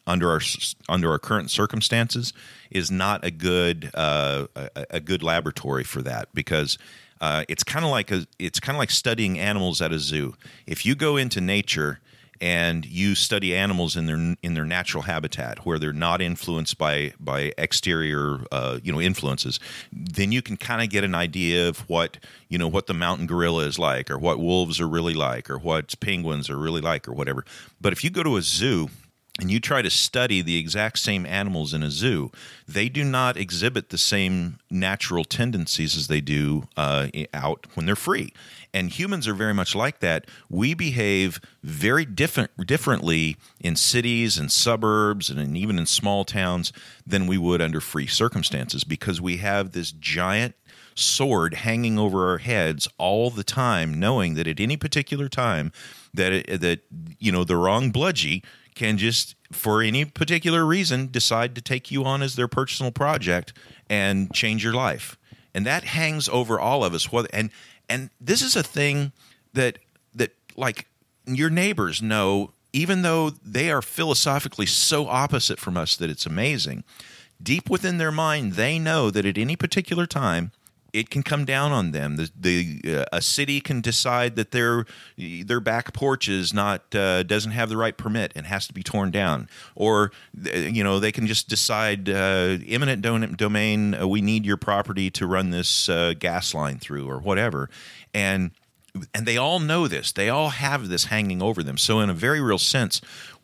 under our current circumstances is not a good laboratory for that, because it's kind of like studying animals at a zoo. If you go into nature and you study animals in their natural habitat, where they're not influenced by exterior influences, then you can kind of get an idea of what the mountain gorilla is like, or what wolves are really like, or what penguins are really like, or whatever. But if you go to a zoo and you try to study the exact same animals in a zoo, they do not exhibit the same natural tendencies as they do out when they're free. And humans are very much like that. We behave very differently in cities and suburbs and even in small towns than we would under free circumstances, because we have this giant sword hanging over our heads all the time, knowing that at any particular time that the wrong bludgy can just, for any particular reason, decide to take you on as their personal project and change your life. And that hangs over all of us. And this is a thing that like your neighbors know, even though they are philosophically so opposite from us that it's amazing. Deep within their mind, they know that at any particular time, it can come down on them. A city can decide that their back porch is doesn't have the right permit and has to be torn down, or they can just decide eminent domain. We need your property to run this gas line through, or whatever, and they all know this. They all have this hanging over them. So in a very real sense,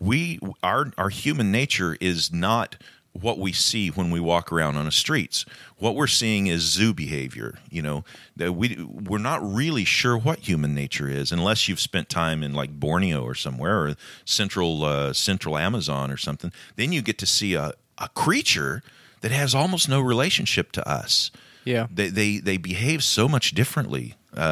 our human nature is not what we see when we walk around on the streets. What we're seeing is zoo behavior. That we're not really sure what human nature is unless you've spent time in like Borneo or somewhere, or central Amazon or something. Then you get to see a creature that has almost no relationship to us. Yeah, they behave so much differently.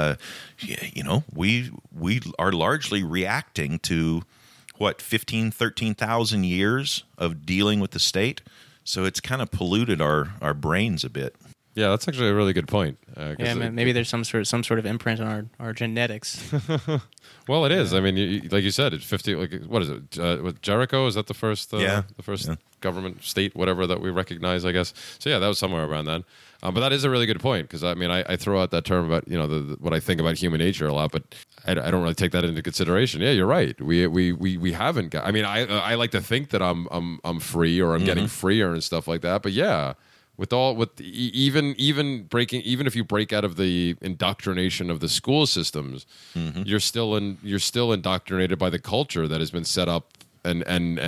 We are largely reacting to what, 13,000 years of dealing with the state. So it's kind of polluted our brains a bit. Yeah, that's actually a really good point. Maybe there's some sort of imprint on our genetics. Well, it is. I mean, like you said, it's 50. Like, what is it? With Jericho, is that the first? Government, state, whatever that we recognize, I guess. So yeah, that was somewhere around that. But that is a really good point, because I mean, I throw out that term about what I think about human nature a lot, but I don't really take that into consideration. Yeah, you're right. We haven't got. I mean, I like to think that I'm free, or I'm getting freer and stuff like that. But yeah. Even if you break out of the indoctrination of the school systems, you're still indoctrinated by the culture that has been set up and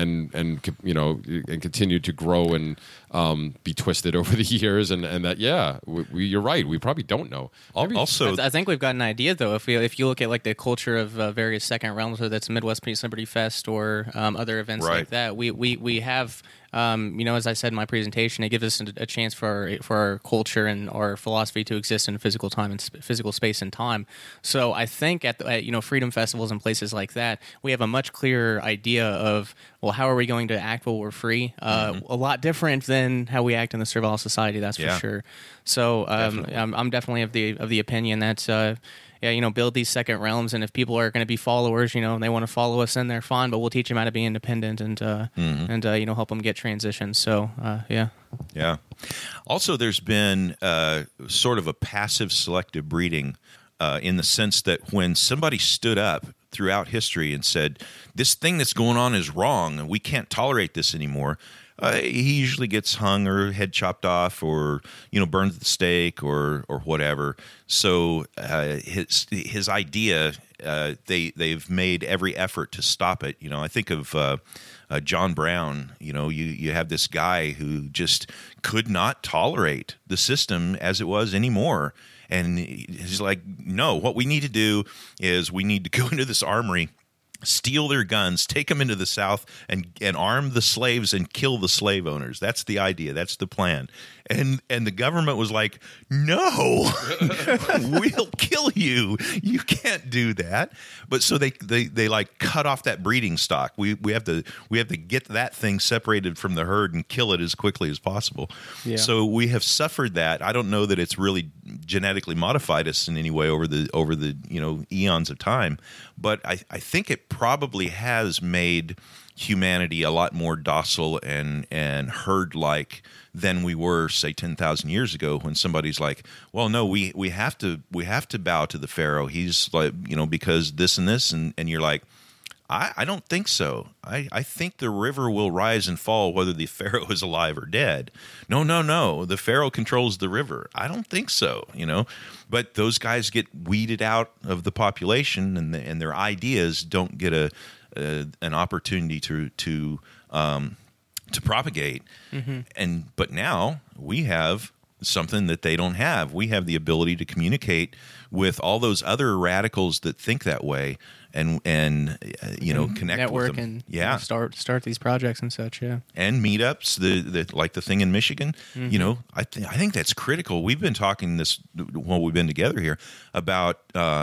continue to grow and be twisted over the years, and that you're right, we probably don't know. Also, I think we've got an idea though. If you look at like the culture of various second realms, whether that's Midwest Peace Liberty Fest or other events like that, we have. As I said in my presentation, it gives us a chance for our culture and our philosophy to exist in physical time and physical space and time. So I think at freedom festivals and places like that, we have a much clearer idea of, well, how are we going to act while we're free? A lot different than how we act in the servile society, that's for sure. So I'm definitely of the opinion that. Build these second realms, and if people are going to be followers, and they want to follow us, then they're fine. But we'll teach them how to be independent and help them get transitioned. So yeah. Also, there's been sort of a passive selective breeding in the sense that when somebody stood up throughout history and said, "This thing that's going on is wrong, and we can't tolerate this anymore." He usually gets hung or head chopped off, or burned at the stake, or whatever. So his idea, they've made every effort to stop it. I think of John Brown. You have this guy who just could not tolerate the system as it was anymore, and he's like, "No, what we need to do is we need to go into this armory, steal their guns, take them into the South, and arm the slaves and kill the slave owners. That's the idea. That's the plan." And the government was like, "No, we'll kill you. You can't do that." But so they like cut off that breeding stock. We have to get that thing separated from the herd and kill it as quickly as possible. Yeah. So we have suffered that. I don't know that it's really genetically modified us in any way over the eons of time, but I think it it probably has made humanity a lot more docile and herd-like than we were, say, 10,000 years ago, when somebody's like, well, no, we have to bow to the Pharaoh. He's like, because this and this, and you're like, I don't think so. I think the river will rise and fall whether the Pharaoh is alive or dead. No. The Pharaoh controls the river. I don't think so, But those guys get weeded out of the population, and their ideas don't get an opportunity to propagate. But now we have something that they don't have. We have the ability to communicate with all those other radicals that think that way, and connect network with them. and start these projects and such. Yeah, and meetups, the like the thing in Michigan. I think that's critical. We've been talking this while we've been together here about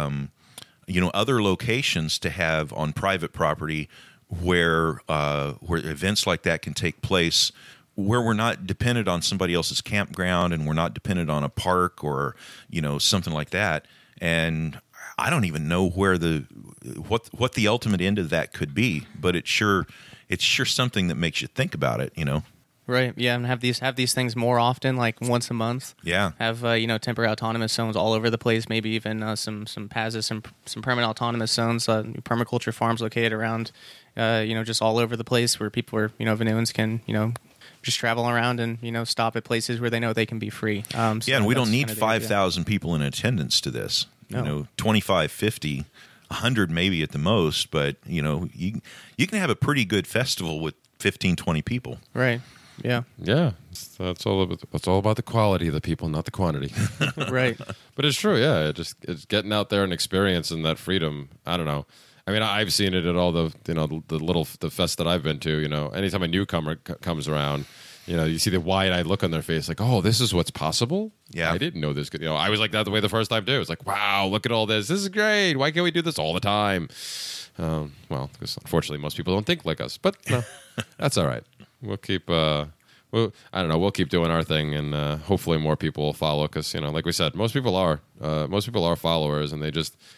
other locations to have on private property where events like that can take place, where we're not dependent on somebody else's campground, and we're not dependent on a park or something like that. And I don't even know where what the ultimate end of that could be, but it's sure something that makes you think about it. Right. Yeah, and have these things more often, like once a month. Yeah. Have temporary autonomous zones all over the place. Maybe even some PAZs, some permanent autonomous zones, permaculture farms located around, just all over the place, where people Vonuans can just travel around and stop at places where they know they can be free. And we don't need 5,000 people in attendance to this. No. 25, 50, 100 maybe at the most, but you can have a pretty good festival with 15, 20 people. Right. Yeah. Yeah. It's all about the quality of the people, not the quantity. Right. But it's true. Yeah. It's getting out there and experiencing that freedom. I don't know. I mean, I've seen it at all the fests that I've been to. Anytime a newcomer comes around, you see the wide-eyed look on their face, like, oh, this is what's possible? Yeah. I didn't know this could, I was like that the way the first time too. It's like, wow, look at all this. This is great. Why can't we do this all the time? Well, because unfortunately most people don't think like us, but no, that's all right. We'll keep, I don't know, we'll keep doing our thing, and hopefully more people will follow, because, like we said, most people are followers, and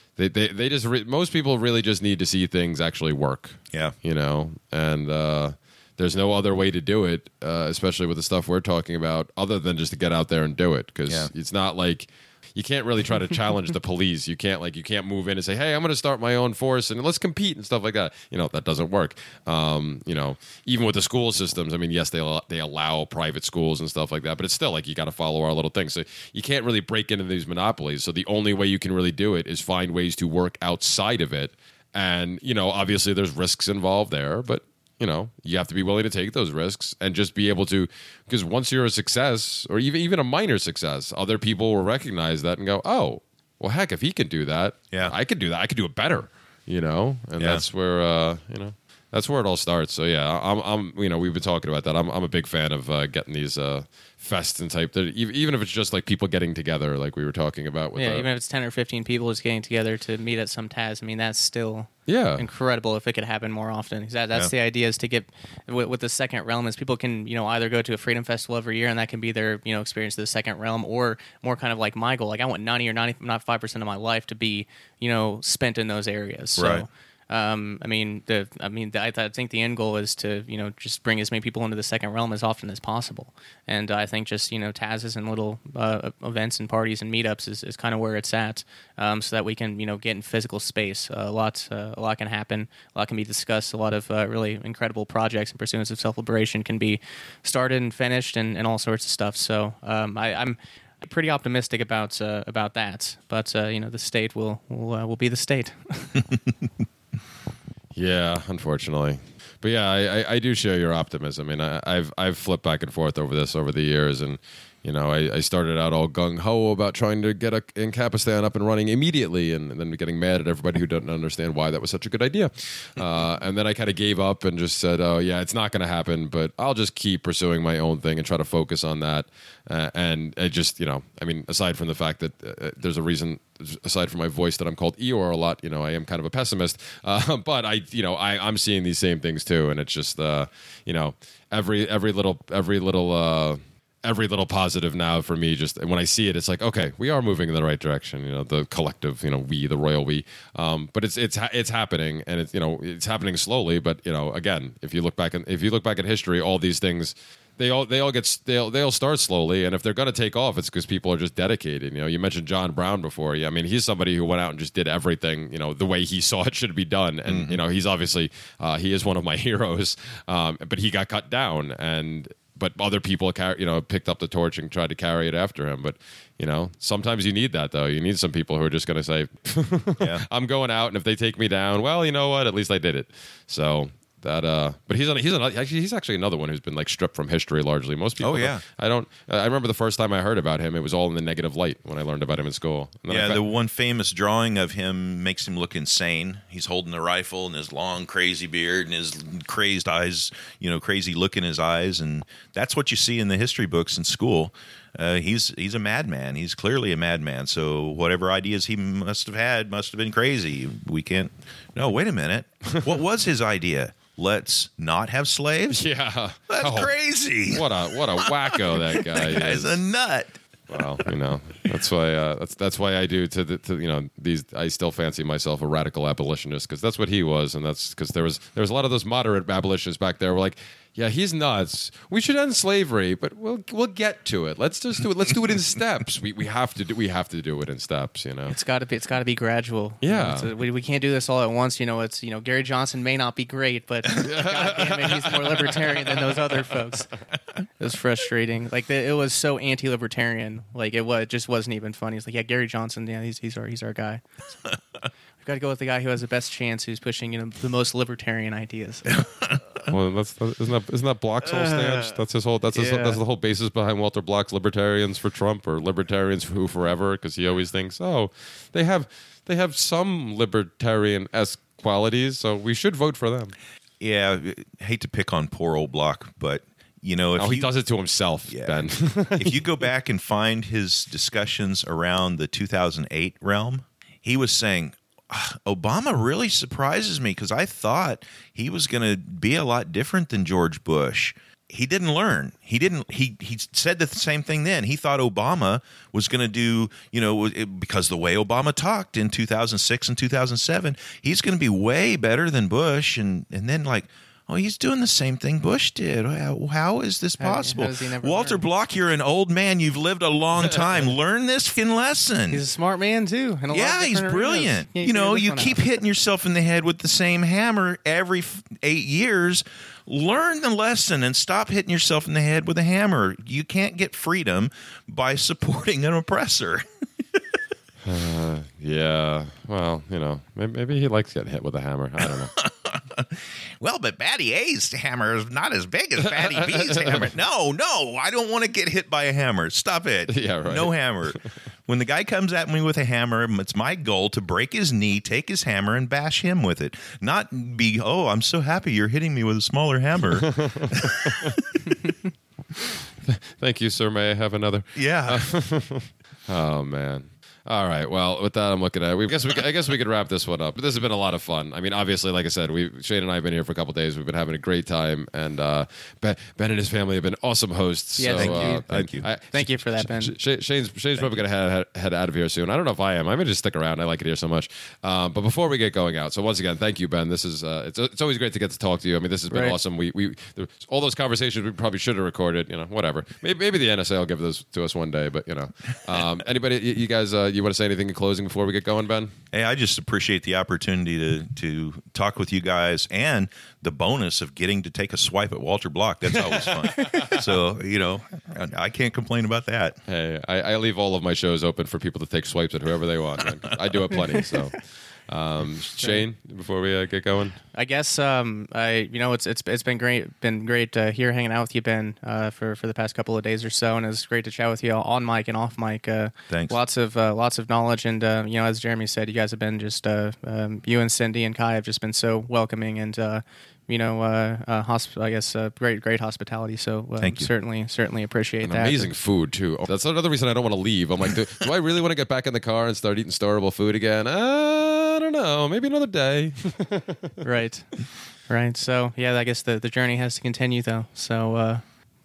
most people really just need to see things actually work. Yeah. And there's no other way to do it, especially with the stuff we're talking about, other than just to get out there and do it. Because it's not like you can't really try to challenge the police. You can't move in and say, hey, I'm going to start my own force and let's compete and stuff like that. That doesn't work. Even with the school systems, I mean, yes, they allow private schools and stuff like that, but it's still like you got to follow our little thing. So you can't really break into these monopolies. So the only way you can really do it is find ways to work outside of it. And, obviously there's risks involved there, but you have to be willing to take those risks and just be able to, because once you're a success, or even a minor success, other people will recognize that and go, oh, well, heck, if he can do that, I could do that. I could do it better, and that's where, that's where it all starts. So yeah, I'm we've been talking about that. I'm a big fan of getting these fests and type, even if it's just like people getting together, like we were talking about. With even if it's 10 or 15 people just getting together to meet at some Taz. I mean, that's still incredible if it could happen more often. That's the idea, is to get with the Second Realm, is people can either go to a Freedom Festival every year, and that can be their experience of the Second Realm, or more kind of like my goal. Like I want 90 or 95% of my life to be spent in those areas. So. Right. I think the end goal is to just bring as many people into the Second Realm as often as possible, and I think just Taz's and little events and parties and meetups is kind of where it's at, so that we can get in physical space. A lot can happen, a lot can be discussed, a lot of really incredible projects and pursuits of self-liberation can be started and finished, and all sorts of stuff. So I'm pretty optimistic about that, but the state will be the state. Yeah, unfortunately. But yeah, I do share your optimism. I mean, I've flipped back and forth over this over the years, and I started out all gung-ho about trying to get Incapistan up and running immediately, and then getting mad at everybody who doesn't understand why that was such a good idea. And then I kind of gave up and just said, oh, yeah, it's not going to happen, but I'll just keep pursuing my own thing and try to focus on that. And I just, I mean, aside from the fact that there's a reason, aside from my voice, that I'm called Eeyore a lot, I am kind of a pessimist. But I'm seeing these same things too. And it's just, every little every little positive now for me. Just when I see it, it's like, okay, we are moving in the right direction. You know, the collective, you know, we, the royal we. But it's happening, and it's, you know, it's happening slowly. But, you know, again, if you look back at history, all these things. They all start slowly, and if they're going to take off, it's because people are just dedicated. You know, you mentioned John Brown before. Yeah, I mean, he's somebody who went out and just did everything, you know, the way he saw it should be done. And you know, he's obviously he is one of my heroes, but he got cut down, but other people picked up the torch and tried to carry it after him. But you know, sometimes you need that, though. You need some people who are just going to say, "I'm going out, and if they take me down, well, you know what? At least I did it." So. But he's actually another one who's been like stripped from history largely. Most people. Oh yeah. I remember the first time I heard about him, it was all in the negative light when I learned about him in school. Yeah, the one famous drawing of him makes him look insane. He's holding a rifle and his long, crazy beard and his crazed eyes, you know, crazy look in his eyes, and that's what you see in the history books in school. He's a madman. He's clearly a madman. So whatever ideas he must have been crazy. We can't. No, wait a minute. What was his idea? Let's not have slaves? Yeah. That's crazy. What a wacko that guy That guy's is. a nut. Well, you know, that's why that's why I do to you know, these. I still fancy myself a radical abolitionist because that's what he was, and that's because there was a lot of those moderate abolitionists back there who were like, yeah, he's nuts. We should end slavery, but we'll get to it. Let's just do it. Let's do it in steps. We have to do it in steps. You know, It's got to be gradual. Yeah. You know, we can't do this all at once. You know, it's, you know, Gary Johnson may not be great, but God damn it, he's more libertarian than those other folks. It was frustrating. Like it was so anti-libertarian. Like it just wasn't even funny. It's like, yeah, Gary Johnson, yeah, he's our guy. So, we've got to go with the guy who has the best chance, who's pushing, you know, the most libertarian ideas. well, isn't that Block's whole stance? That's his whole. That's the whole basis behind Walter Block's libertarians for Trump or libertarians who forever, because he always thinks, oh, they have some libertarian-esque qualities, so we should vote for them. Yeah, hate to pick on poor old Block, but you know, if he does it to himself, Ben. If you go back and find his discussions around the 2008 realm, he was saying, Obama really surprises me because I thought he was going to be a lot different than George Bush. He didn't learn. He said the same thing then. He thought Obama was going to do, you know, because the way Obama talked in 2006 and 2007, he's going to be way better than Bush. And then like, oh, he's doing the same thing Bush did. How is this possible? How does he never Walter learn? Block, you're an old man. You've lived a long time. Learn this fucking lesson. He's a smart man too. In a lot Yeah, of he's different brilliant. arenas. You know, Can't you figure this keep one out. hitting yourself in the head with the same hammer every 8 years. Learn the lesson and stop hitting yourself in the head with a hammer. You can't get freedom by supporting an oppressor. Yeah. Well, you know, maybe he likes getting hit with a hammer. I don't know. Well, but Batty A's hammer is not as big as Batty B's hammer. No, I don't want to get hit by a hammer. Stop it. Yeah, right. No hammer. When the guy comes at me with a hammer, it's my goal to break his knee, take his hammer, and bash him with it. Not be, oh, I'm so happy you're hitting me with a smaller hammer. Thank you, sir. May I have another? Yeah. Oh, man. All right. Well, with that, I'm looking at it. I guess we could wrap this one up. But this has been a lot of fun. I mean, obviously, like I said, Shane and I have been here for a couple of days. We've been having a great time, and Ben and his family have been awesome hosts. Yeah, so, thank you. Thank you for that, Ben. Shane's probably going to head out of here soon. I don't know if I am. I may just stick around. I like it here so much. But before we get going out, so once again, thank you, Ben. This is it's always great to get to talk to you. I mean, this has been Right. awesome. All those conversations we probably should have recorded. You know, whatever. Maybe the NSA will give those to us one day. But you know, anybody, you guys, you want to say anything in closing before we get going, Ben? Hey, I just appreciate the opportunity to talk with you guys and the bonus of getting to take a swipe at Walter Block. That's always fun. So, you know, I can't complain about that. Hey, I leave all of my shows open for people to take swipes at whoever they want. I do it plenty. So, Shane, before we get going, I guess it's been great here hanging out with you, Ben, for the past couple of days or so, and it's great to chat with you on mic and off mic. Thanks. Lots of knowledge, and you know, as Jeremy said, you guys have been just you and Cindy and Kai have just been so welcoming and you know, great hospitality. So Thank you. Certainly appreciate and that. amazing food too. That's another reason I don't want to leave. I'm like, do I really want to get back in the car and start eating storable food again? I don't know. Maybe another day. Right. So yeah, I guess the journey has to continue though. So,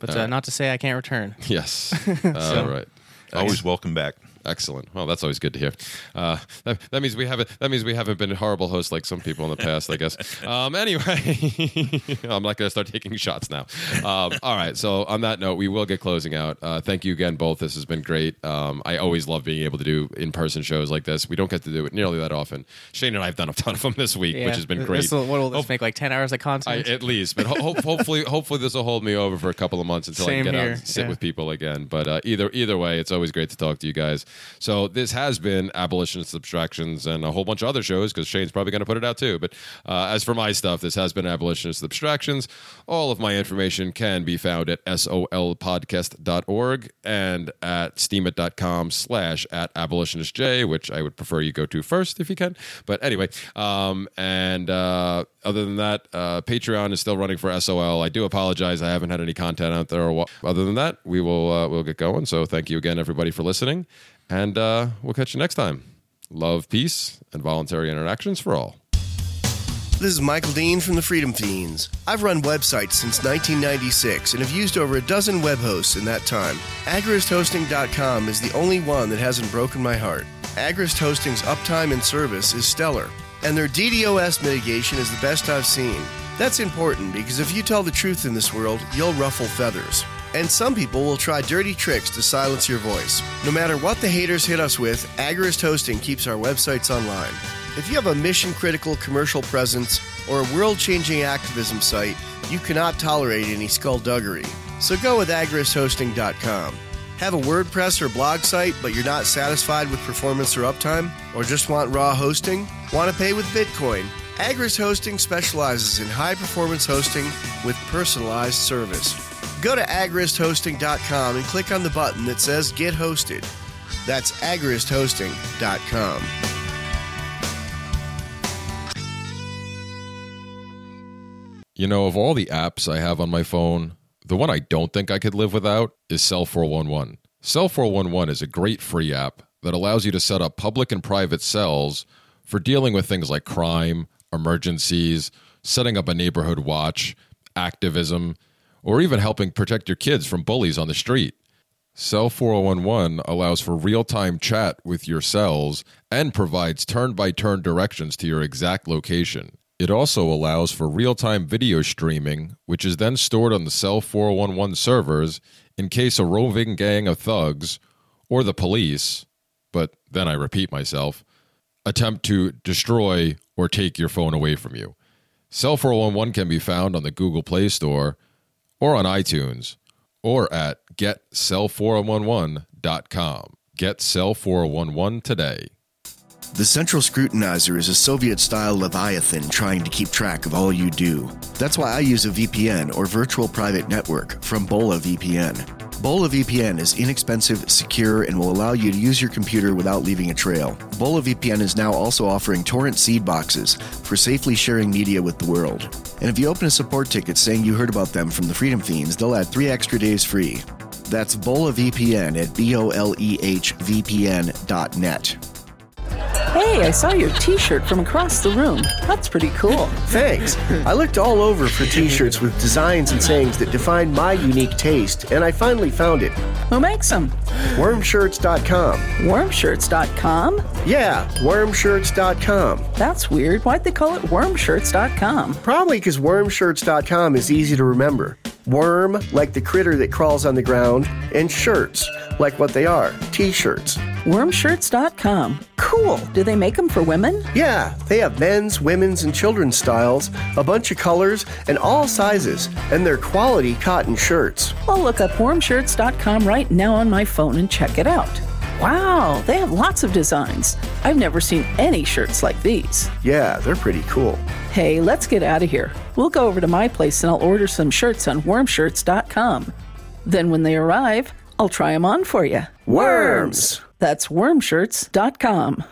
but not to say I can't return. Yes. All right. Always welcome back. Excellent. Well, that's always good to hear. That means we haven't. That means we haven't been horrible hosts like some people in the past, I guess. Anyway, I'm not going to start taking shots now. All right. So on that note, we will get closing out. Thank you again, both. This has been great. I always love being able to do in-person shows like this. We don't get to do it nearly that often. Shane and I have done a ton of them this week, which has been great. What will this make, like 10 hours of content? At least, but hopefully this will hold me over for a couple of months until I can get out and sit with people again. But either way, it's always great to talk to you guys. So this has been Abolitionist Abstractions and a whole bunch of other shows, because Shane's probably going to put it out too. But as for my stuff, this has been Abolitionist Abstractions. All of my information can be found at solpodcast.org and at steemit.com/@abolitionistj, which I would prefer you go to first if you can. But anyway, other than that, Patreon is still running for SOL. I do apologize. I haven't had any content out there. Other than that, we'll get going. So thank you again, everybody, for listening. And we'll catch you next time. Love, peace, and voluntary interactions for all. This is Michael Dean from the Freedom Fiends. I've run websites since 1996 and have used over a dozen web hosts in that time. AgristHosting.com is the only one that hasn't broken my heart. Agrist Hosting's uptime and service is stellar, and their DDoS mitigation is the best I've seen. That's important because if you tell the truth in this world, you'll ruffle feathers. And some people will try dirty tricks to silence your voice. No matter what the haters hit us with, Agrist Hosting keeps our websites online. If you have a mission-critical commercial presence or a world-changing activism site, you cannot tolerate any skullduggery. So go with agristhosting.com. Have a WordPress or blog site, but you're not satisfied with performance or uptime? Or just want raw hosting? Want to pay with Bitcoin? Agrist Hosting specializes in high-performance hosting with personalized service. Go to agristhosting.com and click on the button that says Get Hosted. That's agristhosting.com. You know, of all the apps I have on my phone, the one I don't think I could live without is Cell 411. Cell 411 is a great free app that allows you to set up public and private cells for dealing with things like crime, emergencies, setting up a neighborhood watch, activism, or even helping protect your kids from bullies on the street. Cell 411 allows for real-time chat with your cells and provides turn-by-turn directions to your exact location. It also allows for real-time video streaming, which is then stored on the Cell 411 servers in case a roving gang of thugs, or the police, but then I repeat myself, attempt to destroy or take your phone away from you. Cell 411 can be found on the Google Play Store, or on iTunes, or at getcell411.com. Get Cell 411 today. The Central Scrutinizer is a Soviet-style Leviathan trying to keep track of all you do. That's why I use a VPN, or virtual private network, from Bola VPN. Bola VPN is inexpensive, secure, and will allow you to use your computer without leaving a trail. Bola VPN is now also offering torrent seed boxes for safely sharing media with the world. And if you open a support ticket saying you heard about them from the Freedom Fiends, they'll add 3 extra days free. That's Bola VPN at BOLEHVPN.net. Hey, I saw your t-shirt from across the room. That's pretty cool. Thanks. I looked all over for t-shirts with designs and sayings that define my unique taste, and I finally found it. Who makes them? Wormshirts.com. Wormshirts.com? Yeah, wormshirts.com. That's weird. Why'd they call it wormshirts.com? Probably because wormshirts.com is easy to remember. Worm, like the critter that crawls on the ground, and shirts, like what they are, t-shirts. Wormshirts.com. Cool. Do they make them for women? Yeah, they have men's, women's, and children's styles, a bunch of colors, and all sizes, and they're quality cotton shirts. I'll look up wormshirts.com right now on my phone and check it out. Wow, they have lots of designs. I've never seen any shirts like these. Yeah, they're pretty cool. Hey, let's get out of here. We'll go over to my place and I'll order some shirts on wormshirts.com. Then when they arrive, I'll try them on for you. Worms! That's wormshirts.com.